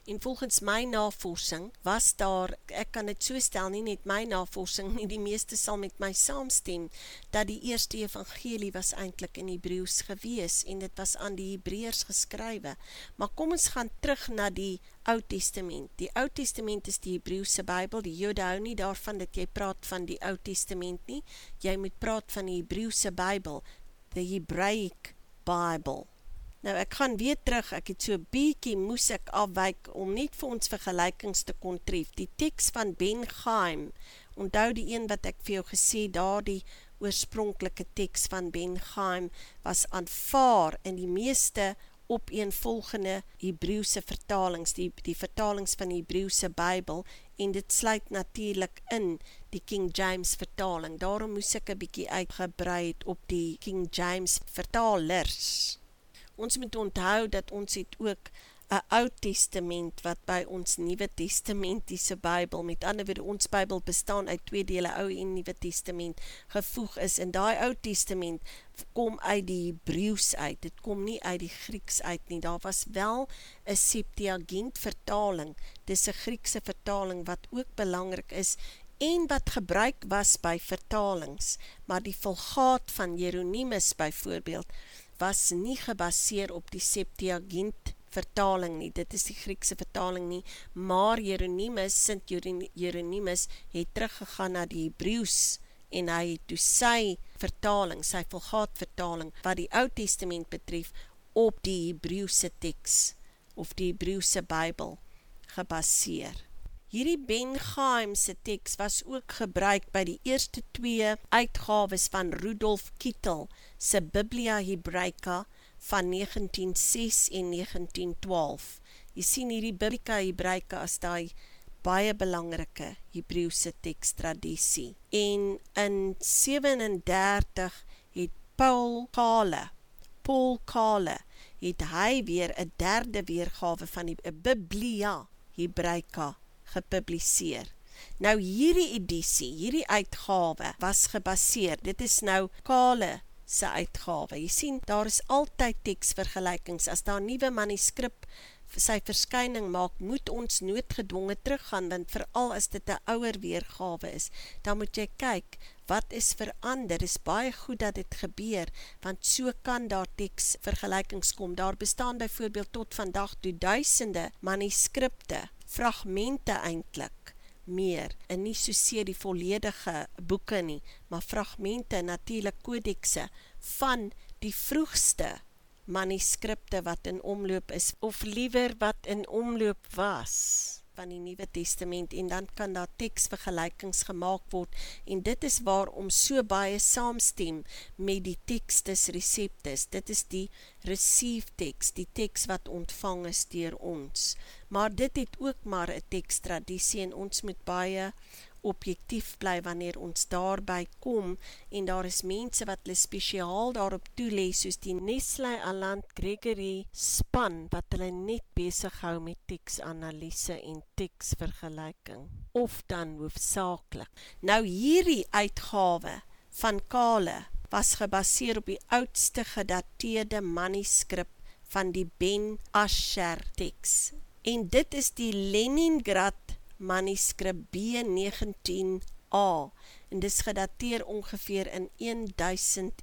Speaker 1: En volgens my navorsing was daar, ek kan dit so stel, nie net my navorsing nie, die meeste sal met my saamstem, dat die eerste evangelie was eintlik in Hebreeus gewees, en dit was aan die Hebreërs geskrywe. Maar kom ons gaan terug na die Ou Testament. Die Ou Testament is die Hebreëse Bybel, die Jode hou nie daarvan dat jy praat van die Ou Testament nie, jy moet praat van die Hebreëse Bybel, the Hebraic Bible. Nou ek gaan weer terug, ek het so bietjie moes ek afwyk om net vir ons vergelykings te kon tref. Die teks van Ben Chaim, onthou die een wat ek vir jou gesê, daar die oorspronklike teks van Ben Chaim was aanvaar in die meeste opeenvolgende Hebreëse vertalings, die, die vertalings van die Hebreëse Bybel, en dit sluit natuurlik in die King James vertaling. Daarom moes ek 'n bietjie uitgebrei het op die King James vertalers. Ons moet onthou dat ons het ook 'n Ou Testament wat by ons Nuwe Testamentiese Bybel, met ander woorde, ons Bybel bestaan uit twee dele, Ou en Nuwe Testament, gevoeg is, en daai Ou Testament kom uit die Hebreëus uit, dit kom nie uit die Grieks uit nie. Daar was wel 'n Septuagint vertaling, dis 'n Griekse vertaling wat ook belangrik is, en wat gebruik was by vertalings, maar die Vulgaat van Jeronimus byvoorbeeld, was nie gebaseer op die Septuagint vertaling nie, dit is die Griekse vertaling nie, maar Jeronimus, Sint Jeronimus, het teruggegaan na die Hebreëus, en hy het toe sy vertaling, sy Vulgaat vertaling, wat die Ou Testament betref, op die Hebreëse teks, of die Hebreëse Bybel, gebaseer. Hierdie Ben Chaim se teks was ook gebruik by die eerste twee uitgawes van Rudolf Kittel se Biblia Hebraica van negentien ses en negentien twaalf. Jy sien hierdie Biblia Hebraica as daai baie belangrike Hebreëse tekstradisie. En in sewenendertig het Paul Kale, Paul Kale, het hy weer 'n derde weergawe van die Biblia Hebraica gepubliseer. Nou hierdie edisie, hierdie uitgawe was gebaseer, dit is nou Kale se uitgawe. Jy sien, daar is altyd teksvergelykings. As daar 'n nuwe manuskrip sy verskyning maak, moet ons noodgedwonge teruggaan, want veral as dit 'n ouer weergawe is, dan moet jy kyk, wat is verander, is baie goed dat dit gebeur, want so kan daar teksvergelykings kom. Daar bestaan byvoorbeeld tot vandag toe duisende manuskripte, fragmente eintlik, meer, en nie soseer die volledige boeke nie, maar fragmente, natuurlik kodekse, van die vroegste manuskripte wat in omloop is, of liewer wat in omloop was, van die Nuwe Testament, en dan kan daar teksvergelykings gemaak word, en dit is waarom so baie saamstem met die Textus Receptus. Dit is die received text, die teks wat ontvang is deur ons. Maar dit het ook maar 'n tekstradisie, en ons moet baie objektief bly wanneer ons daarby kom, en daar is mense wat hulle spesiaal daarop toelê, soos die Nestle Aland Gregory span, wat hulle net besig hou met teksanalise en teksvergelyking, of dan hoofsaaklik. Nou hierdie uitgawe van Kale was gebaseer op die oudste gedateerde manuskrip van die Ben Asher teks, en dit is die Leningrad manuskrip B negentien A, en dis gedateer ongeveer in duisend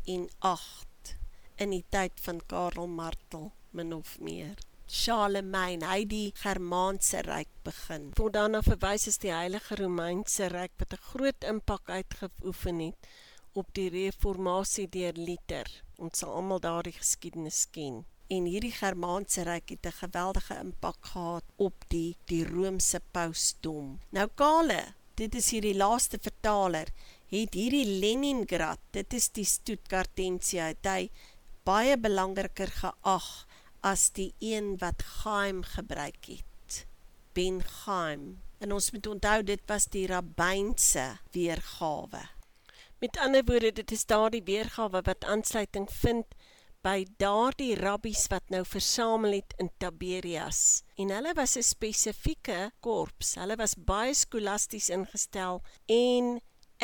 Speaker 1: agt, in die tyd van Karel Martel, min of meer. Charlemagne, hy die Germaanse ryk begin. Word daarna verwys as die Heilige Romeinse ryk, wat 'n groot impak uitgeoefen het op die reformatie deur Luther. Ons sal almal daardie geskiedenis ken. En hierdie Germaanse ryk het 'n geweldige impak gehad op die, die Romeinse pausdom. Nou Kale, dit is hierdie laaste vertaler, het hierdie Leningrad, dit is die Stuttgartense, het hy baie belangriker geag as die een wat Chaim gebruik het. Ben Chaim. En ons moet onthou, dit was die rabbynse weergawe. Met ander woorde, dit is daardie weergawe wat aansluiting vind by daardie rabbies wat nou versamel het in Tiberias. En hulle was 'n spesifieke korps, hulle was baie skolasties ingestel, en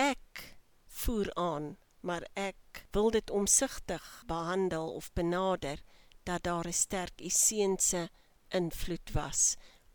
Speaker 1: ek voer aan, maar ek wil dit omsigtig behandel of benader, dat daar 'n sterk Esseense invloed was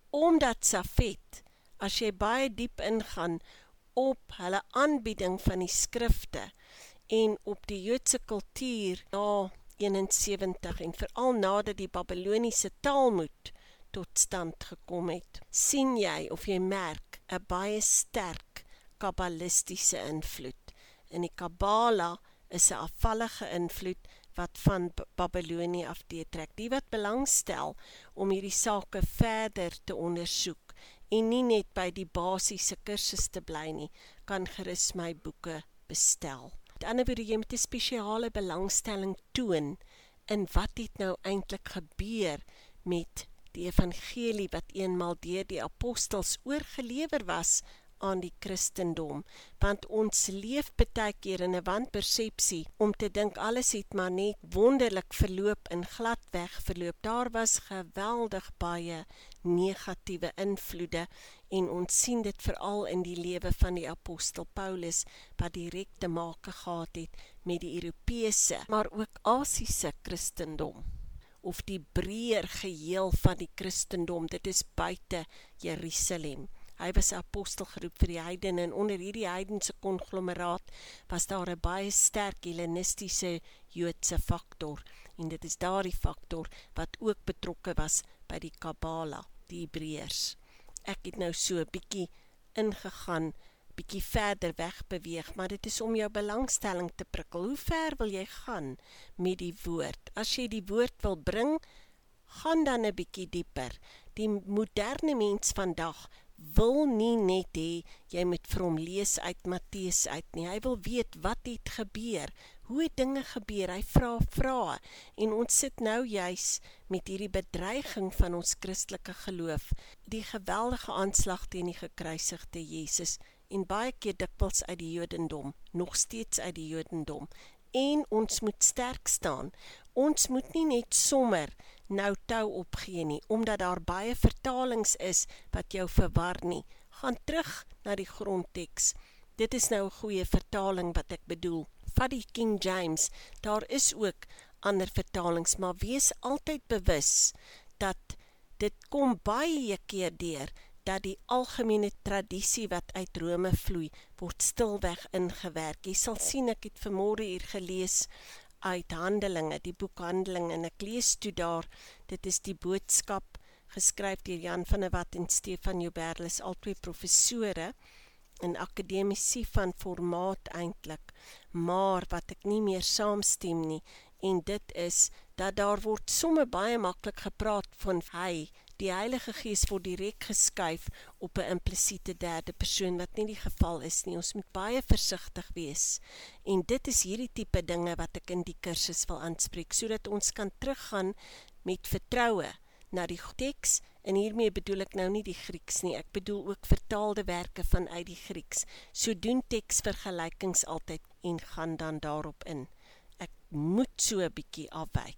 Speaker 1: omdat Safed, as jy baie diep ingaan op hulle aanbieding van die skrifte en op die Joodse kultuur na eenensewentig en veral nadat die Babyloniese Talmud tot stand gekom het, sien jy of jy merk 'n baie sterk kabbalistiese invloed. En die Kabbala is 'n afvallige invloed wat van Babylonië af deurtrek. Die wat belangstel om hierdie sake verder te ondersoek en nie net by die basiese kursus te bly nie, kan gerus my boeke bestel. Met ander woorde, jy moet 'n spesiale belangstelling toon in wat het nou eintlik gebeur met die evangelie wat eenmaal deur die apostels oorgelewer was aan die Christendom, want ons leef baie keer in 'n wanpersepsie om te dink alles het maar net wonderlik verloop en gladweg verloop. Daar was geweldig baie negatiewe invloede en ons sien dit veral in die lewe van die apostel Paulus wat direk te maak gehad het met die Europese, maar ook Asiese Christendom of die breër geheel van die Christendom. Dit is buite Jerusalem. Hy was 'n apostel geroep vir die heidene en onder hierdie heidense konglomeraat was daar 'n baie sterk Hellenistiese Joodse faktor en dit is daardie faktor wat ook betrokke was by die Kabbala, die Hebreërs. Ek het nou so 'n bietjie ingegaan, bietjie verder weg beweeg, maar dit is om jou belangstelling te prikkel. Hoe ver wil jy gaan met die woord? As jy die woord wil bring, gaan dan 'n bietjie dieper. Die moderne mens vandag wil nie net hê, jy moet vir hom lees uit Matteus uit nie. Hy wil weet wat het gebeur, hoe het dinge gebeur, hy vra vrae. En ons sit nou juis met hierdie bedreiging van ons Christelike geloof, die geweldige aanslag teen die gekruisigde Jesus, en baie keer dikwels uit die Jodendom, nog steeds uit die Jodendom. En ons moet sterk staan. Ons moet nie net sommer nou tou opgee nie, omdat daar baie vertalings is wat jou verwar nie. Gaan terug na die grondteks. Dit is nou 'n goeie vertaling wat ek bedoel. Vat die King James, daar is ook ander vertalings, maar wees altyd bewus dat dit kom baie keer deur dat die algemene tradisie wat uit Rome vloei, word stilweg ingewerk. Jy sal sien, ek het vanmôre hier gelees uit Handelinge, die boek Handelinge, en ek lees toe daar, dit is die boodskap, geskryf deur Jan van der Walt en Stefan Joubert, albei professore, en akademici van formaat eintlik, maar wat ek nie meer saamstem nie, en dit is, dat daar word somme baie maklik gepraat van hy, die Heilige Gees word direk geskuif op 'n implisiete derde persoon, wat nie die geval is nie. Ons moet baie versigtig wees. En dit is hierdie tipe dinge wat ek in die kursus wil aanspreek, sodat ons kan teruggaan met vertroue na die teks, en hiermee bedoel ek nou nie die Grieks nie, ek bedoel ook vertaalde werke vanuit die Grieks. So doen teksvergelykings altyd en gaan dan daarop in. Ek moet so 'n bietjie afwyk.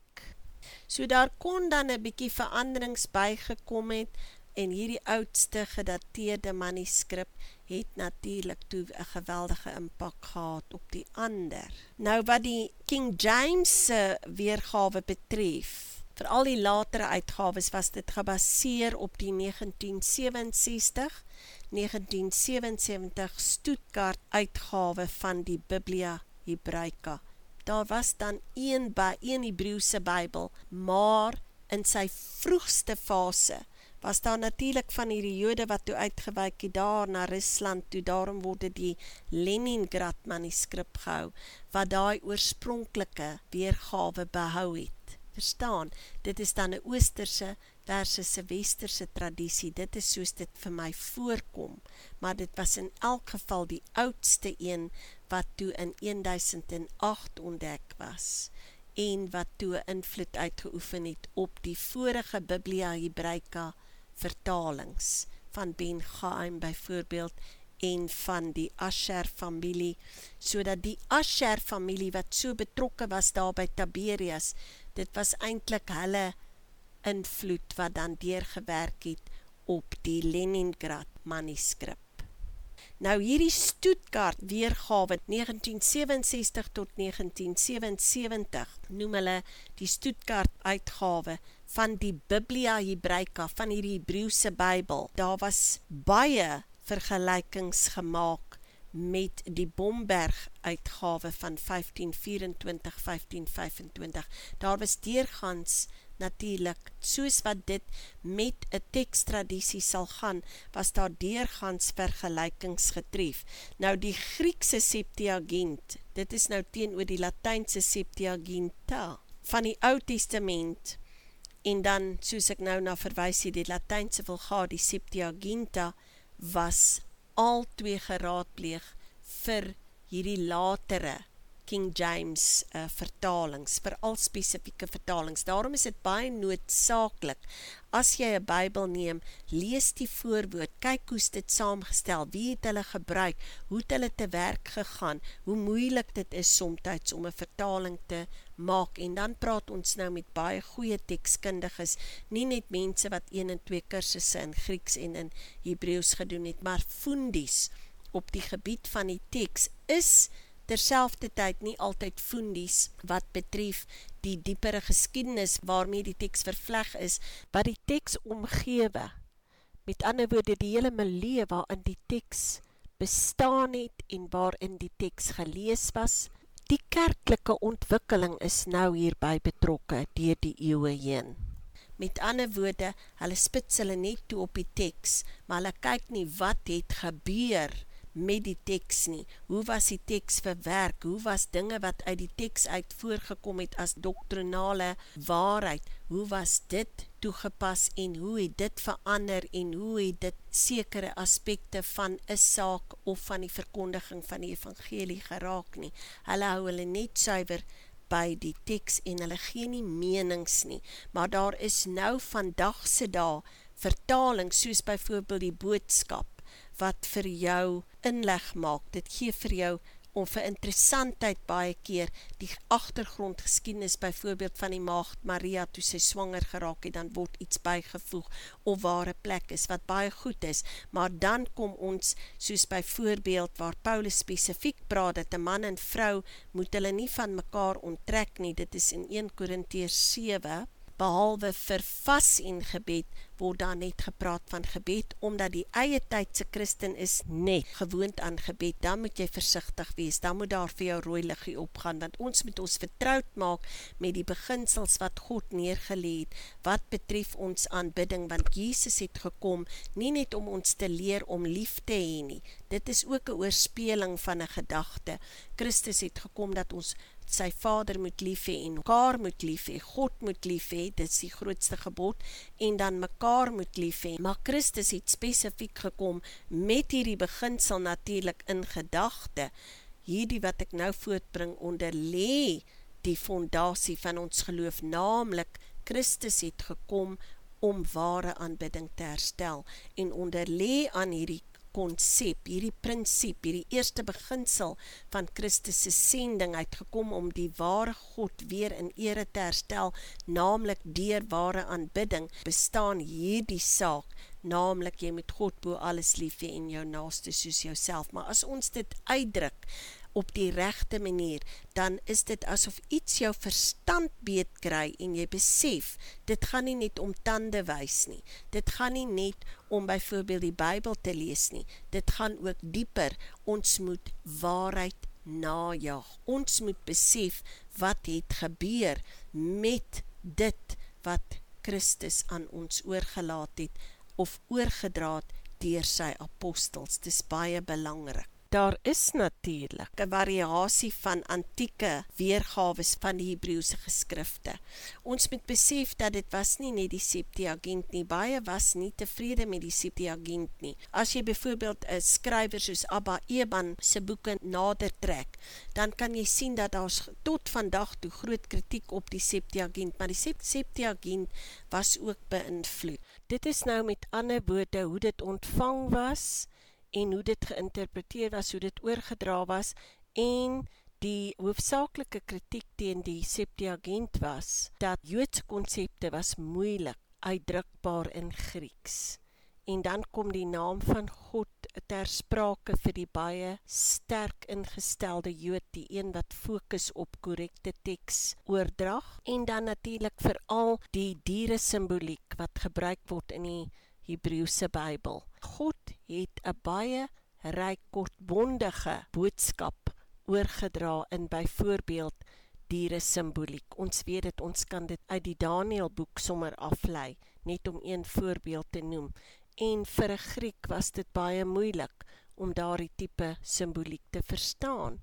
Speaker 1: So daar kon dan 'n bietjie veranderings bygekom het, en hierdie oudste gedateerde manuskrip het natuurlik toe 'n geweldige impak gehad op die ander. Nou wat die King James se weergawe betref, veral die latere uitgawes, was dit gebaseer op die negentien sewenses-tig negentien sewensewentig Stuttgart uitgawe van die Biblia Hebraica. Daar was dan een, een Hebreëse Bybel, maar in sy vroegste fase was daar natuurlik van hierdie Jode wat toe uitgewyk het daar na Rusland toe, daarom word dit die Leningrad manuskrip gehou, wat daai oorspronklike weergawe behou het. Verstaan, dit is dan 'n oosterse versus 'n westerse tradisie, dit is soos dit vir my voorkom, maar dit was in elk geval die oudste een, wat toe in tweeduisend agt ontdek was, en wat toe invloed uitgeoefen het op die vorige Biblia Hebraica vertalings, van Ben Chaim byvoorbeeld, en van die Asher familie, sodat die Asher familie wat so betrokke was daar by Tiberias, dit was eintlik hulle invloed wat dan deurgewerk het op die Leningrad manuskrip. Nou hierdie Stuttgart weergawe negentien sewensestig tot negentien sewensewentig noem hulle die Stuttgart uitgawe van die Biblia Hebraica, van hierdie Hebreëse Bybel, daar was baie vergelykings gemaak met die Bomberg uitgawe van vyftien vyf-en-twintig vyftien vyf-en-twintig. Daar was deurgangs natuurlik, soos wat dit met 'n teksttradisie sal gaan, was daar deurgangs vergelykings getref. Nou die Griekse Septuagint, dit is nou teenoor die Latynse Septuaginta van die Ou Testament, en dan, soos ek nou na verwys het, die Latynse Vulgaat, die Septuaginta, was al twee geraadpleeg vir hierdie latere King James uh, vertalings, vir al spesifieke vertalings. Daarom is dit baie noodsaaklik, as jy 'n Bybel neem, lees die voorwoord, kyk hoe's dit saamgestel, wie het hulle gebruik, hoe het hulle te werk gegaan, hoe moeilik dit is somtyds om 'n vertaling te maak, en dan praat ons nou met baie goeie tekskundiges, nie net mense wat een en twee kursusse in Grieks en in Hebreëus gedoen het, maar fundies op die gebied van die teks is terselfde tyd nie altyd fundies wat betref die diepere geskiedenis waarmee die teks vervleg is, wat die teks omgewe, met ander woorde die hele milieu waarin die teks bestaan het en waarin die teks gelees was. Die kerklike ontwikkeling is nou hierby betrokke deur die eeue heen. Met ander woorde, hulle spits hulle net toe op die teks, maar hulle kyk nie wat het gebeur met die teks nie. Hoe was die teks verwerk? Hoe was dinge wat uit die teks uit voorgekom het as doktrinale waarheid? Hoe was dit toegepas en hoe het dit verander en hoe het dit sekere aspekte van 'n saak of van die verkondiging van die evangelie geraak nie? Hulle hou hulle net suiwer by die teks en hulle gee nie menings nie. Maar daar is nou vandag se dae vertaling, soos byvoorbeeld die Boodskap, wat vir jou inleg maak. Dit gee vir jou om vir interessantheid baie keer die agtergrondgeskiedenis byvoorbeeld van die maagd Maria toe sy swanger geraak het, dan word iets bygevoeg of waar 'n plek is wat baie goed is, maar dan kom ons soos byvoorbeeld waar Paulus spesifiek praat dat 'n man en vrou moet hulle nie van mekaar onttrek nie. Dit is in een Korintiërs sewe, behalwe vir vas en gebed, word daar net gepraat van gebed, omdat die eie tydse Christen is net gewoond aan gebed. Dan moet jy versigtig wees, dan moet daar vir jou rooi liggie opgaan, want ons moet ons vertroud maak met die beginsels wat God neergelê het, wat betref ons aanbidding, want Jesus het gekom, nie net om ons te leer om lief te hê nie, dit is ook 'n oorspeling van 'n gedagte. Christus het gekom dat ons sy Vader moet lief hê en mekaar moet lief hê, God moet lief hê, dit is die grootste gebod, en dan mekaar moet lief hê. Maar Christus het spesifiek gekom met hierdie beginsel natuurlik in gedagte. Hierdie wat ek nou voortbring onderlê die fondasie van ons geloof, naamlik Christus het gekom om ware aanbidding te herstel en onderlê aan hierdie konsep, hierdie prinsip, hierdie eerste beginsel van Christus se sending, hy het gekom om die ware God weer in ere te herstel, naamlik deur ware aanbidding, bestaan hierdie saak, naamlik jy moet God bo alles lief hê en jou naaste soos jouself. Maar as ons dit uitdruk op die regte manier, dan is dit asof iets jou verstand beet kry en jy besef, dit gaan nie net om tande wys nie, dit gaan nie net om byvoorbeeld die Bybel te lees nie, dit gaan ook dieper, ons moet waarheid najag, ons moet besef wat het gebeur met dit wat Christus aan ons oorgelaat het, of oorgedra het deur sy apostels. Dis baie belangrik. Daar is natuurlik 'n variasie van antieke weergawes van die Hebreëse geskrifte. Ons moet besef dat dit was nie net die Septuagint nie, baie was nie tevrede met die Septuagint nie. As jy byvoorbeeld 'n skrywer soos Abba Eban se boeke nader trek, dan kan jy sien dat daar tot vandag toe groot kritiek op die Septuagint, maar die Septuagint was ook beïnvloed. Dit is nou met ander woorde hoe dit ontvang was, en hoe dit geïnterpreteer was, hoe dit oorgedra was, en die hoofsaaklike kritiek teen die Septuagint was, dat Joodse konsepte was moeilik uitdrukbaar in Grieks, en dan kom die naam van God ter sprake vir die baie sterk ingestelde Jood, die een wat fokus op korrekte teks oordrag, en dan natuurlik veral die diere simboliek wat gebruik word in die Hebreëse Bybel. God het 'n baie ryk kortbondige boodskap oorgedra in byvoorbeeld diere simboliek. Ons weet dit, ons kan dit uit die Daniël boek sommer aflei, net om een voorbeeld te noem. En vir 'n Griek was dit baie moeilik om daardie tipe simboliek te verstaan.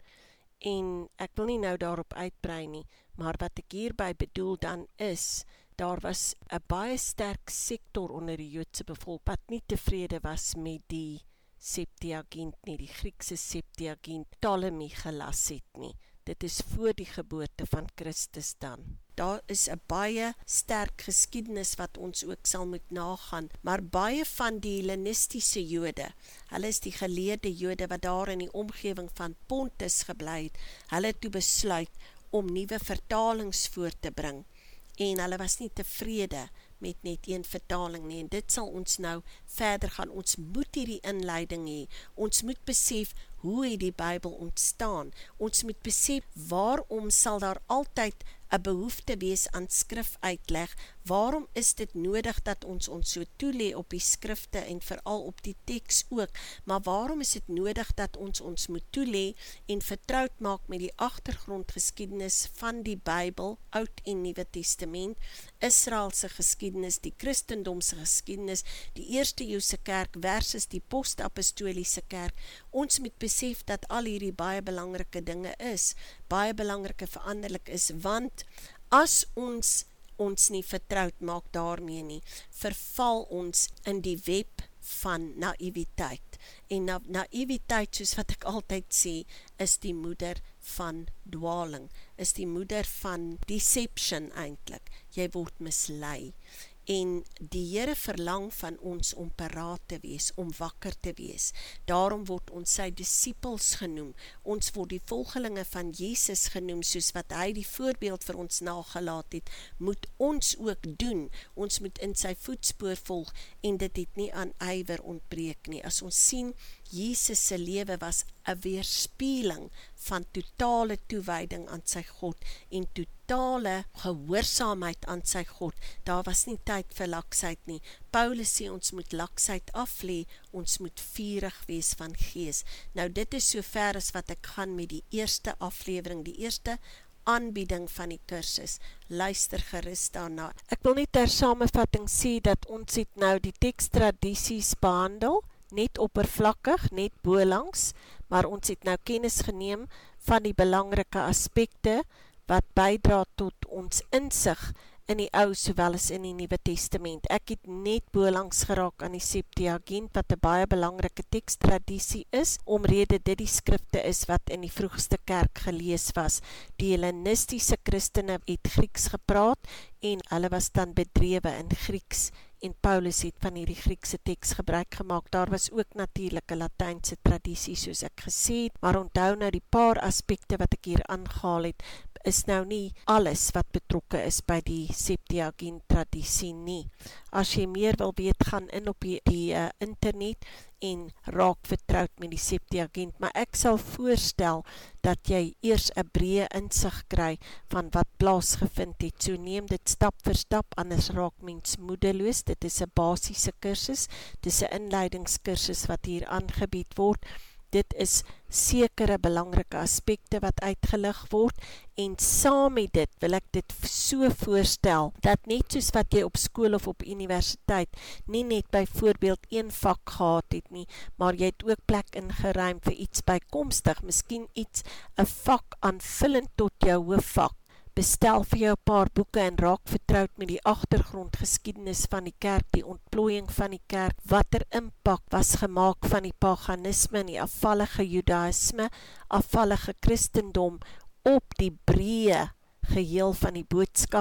Speaker 1: En ek wil nie nou daarop uitbrei nie, maar wat ek hierby bedoel dan is, daar was 'n baie sterk sektor onder die Joodse bevolking wat nie tevrede was met die Septuagint nie, die Griekse Septuagint Ptolemy gelas het nie. Dit is voor die geboorte van Christus dan. Daar is 'n baie sterk geskiedenis wat ons ook sal moet nagaan, maar baie van die Hellenistiese Jode, hulle is die geleerde Jode wat daar in die omgewing van Pontus gebly het, hulle het toe besluit om nuwe vertalings voor te bring, en hulle was nie tevrede met net een vertaling nie, en dit sal ons nou verder gaan. Ons moet hierdie inleiding hê, ons moet besef hoe het die Bybel ontstaan, ons moet besef waarom sal daar altyd 'n behoefte wees aan skrifuitleg, waarom is dit nodig dat ons ons so toelê op die skrifte en veral op die teks ook, maar waarom is dit nodig dat ons ons moet toelê en vertroud maak met die agtergrondgeskiedenis van die Bybel, Oud en Nuwe Testament, Israel se geskiedenis, die Christendomse geskiedenis, die eerste eeuse kerk versus die post-apostoliese kerk. Ons moet besef dat al hierdie baie belangrike dinge is, baie belangrike veranderlik is, want as ons ons nie vertroud maak daarmee nie, verval ons in die web van naïwiteit. En na, naïwiteit, soos wat ek altyd sê, is die moeder van dwaling, is die moeder van deception eintlik. Jy word mislei. En die Here verlang van ons om paraat te wees, om wakker te wees. Daarom word ons sy disippels genoem. Ons word die volgelinge van Jesus genoem, soos wat hy die voorbeeld vir ons nagelaat het, moet ons ook doen. Ons moet in sy voetspoor volg, en dit het nie aan ywer ontbreek nie. As ons sien, Jesus se lewe was 'n weerspieëling van totale toewyding aan sy God en totale gehoorsaamheid aan sy God. Daar was nie tyd vir laksheid nie. Paulus sê ons moet laksheid aflê, ons moet vurig wees van gees. Nou dit is so ver as wat ek gaan met die eerste aflewering, die eerste aanbieding van die kursus. Luister gerus daarna. Ek wil net ter samevatting sê dat ons het nou die tekstradisies behandel, net oppervlakkig, net bolangs, maar ons het nou kennis geneem van die belangrike aspekte wat bydra tot ons insig in die Ou sowel as in die Nuwe Testament. Ek het net bolangs geraak aan die Septuagint, wat 'n baie belangrike teksttradisie is, omrede dit die skrifte is wat in die vroegste kerk gelees was. Die Hellenistiese Christene het Grieks gepraat, en hulle was dan bedrewe in Grieks, en Paulus het van hierdie Griekse teks gebruik gemaak. Daar was ook natuurlik 'n Latynse tradisie, soos ek gesê het, maar onthou nou die paar aspekte wat ek hier aangehaal het, is nou nie alles wat betrokke is by die Septuagint tradisie nie. As jy meer wil weet, gaan in op die, die uh, internet en raak vertroud met die Septuagint, maar ek sal voorstel dat jy eers 'n breë insig kry van wat plaasgevind het. So neem dit stap vir stap, anders raak mens moedeloos. Dit is 'n basiese kursus, dit is 'n inleidingskursus wat hier aangebied word. Dit is sekere belangrike aspekte wat uitgelig word, en saam met dit wil ek dit so voorstel, dat net soos wat jy op skool of op universiteit nie net byvoorbeeld een vak gehad het nie, maar jy het ook plek ingeruim vir iets bykomstig, miskien iets, 'n vak aanvullend tot jou hoofvak. Bestel vir jou 'n paar boeke en raak vertroud met die agtergrondgeskiedenis van die kerk, die ontplooiing van die kerk, watter impak was gemaak van die paganisme en die afvallige judaïsme, afvallige Christendom op die breë geheel van die boodskap,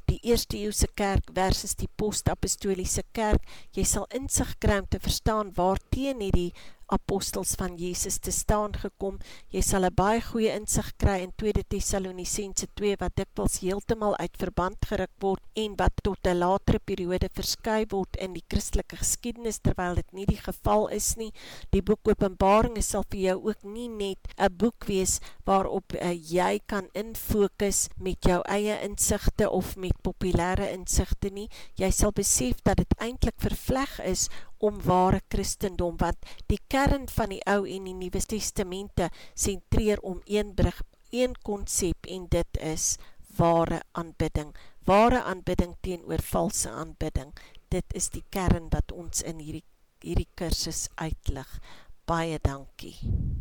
Speaker 1: die eerste eeuse kerk versus die post-apostoliese kerk. Jy sal insig kry om te verstaan waarteen hierdie apostels van Jesus te staan gekom. Jy sal 'n baie goeie insig kry in Tweede Tessalonisense twee wat dikwels heeltemal uit verband geruk word en wat tot 'n latere periode verskuif word in die Christelike geskiedenis, terwyl dit nie die geval is nie. Die boek Openbaring sal vir jou ook nie net 'n boek wees waarop uh, jy kan infokus met jou eie insigte of met populêre insigte nie. Jy sal besef dat dit eintlik vervleg is om ware Christendom, want die kern van die Ou en die Nuwe Testamente sentreer om een brug, een konsep, en dit is ware aanbidding. Ware aanbidding teenoor valse aanbidding. Dit is die kern wat ons in hierdie, hierdie kursus uitlig. Baie dankie.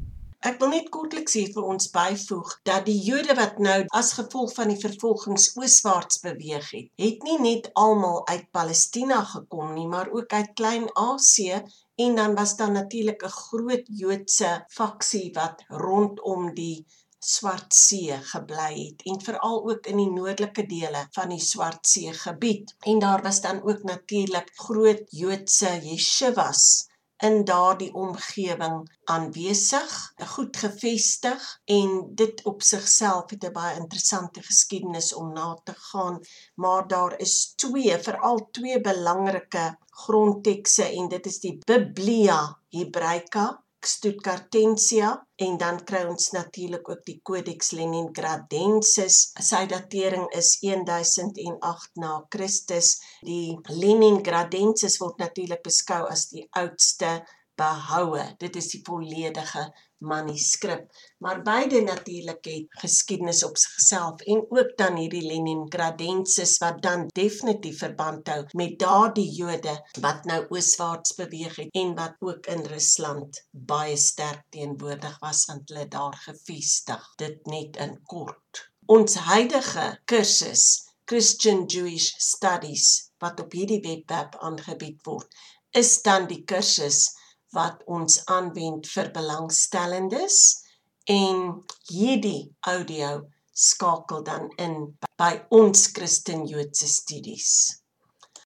Speaker 2: Ek wil net kortliks hier vir ons byvoeg dat die Jode wat nou as gevolg van die vervolgings ooswaarts beweeg het, het nie net almal uit Palestina gekom nie, maar ook uit Klein-Asië, en dan was daar natuurlik 'n groot Joodse faksie wat rondom die Swartsee gebly het, en veral ook in die noordelike dele van die Swartsee gebied. En daar was dan ook natuurlik groot Joodse yeshivas in daardie omgewing aanwesig, goed gevestig, en dit op sigself het 'n baie interessante geskiedenis om na te gaan, maar daar is twee, veral twee belangrike grondtekste, en dit is die Biblia Hebraica, Stuttgartensia, en dan kry ons natuurlik ook die Codex Leningradensis. Sy datering is duisend agt na Christus. Die Leningradensis word natuurlik beskou as die oudste behoue. Dit is die volledige manuskrip. Maar beide natuurlik het geskiedenis op sigself, en ook dan hierdie Leningradensis wat dan definitief verband hou met daardie Jode wat nou ooswaarts beweeg het en wat ook in Rusland baie sterk teenwoordig was, want hulle daar gevestig. Dit net in kort. Ons huidige kursus, Christian Jewish Studies, wat op hierdie webwerf aangebied word, is dan die kursus wat ons aanwend vir belangstellendes, en hierdie audio skakel dan in by ons Christen-Joodse studies.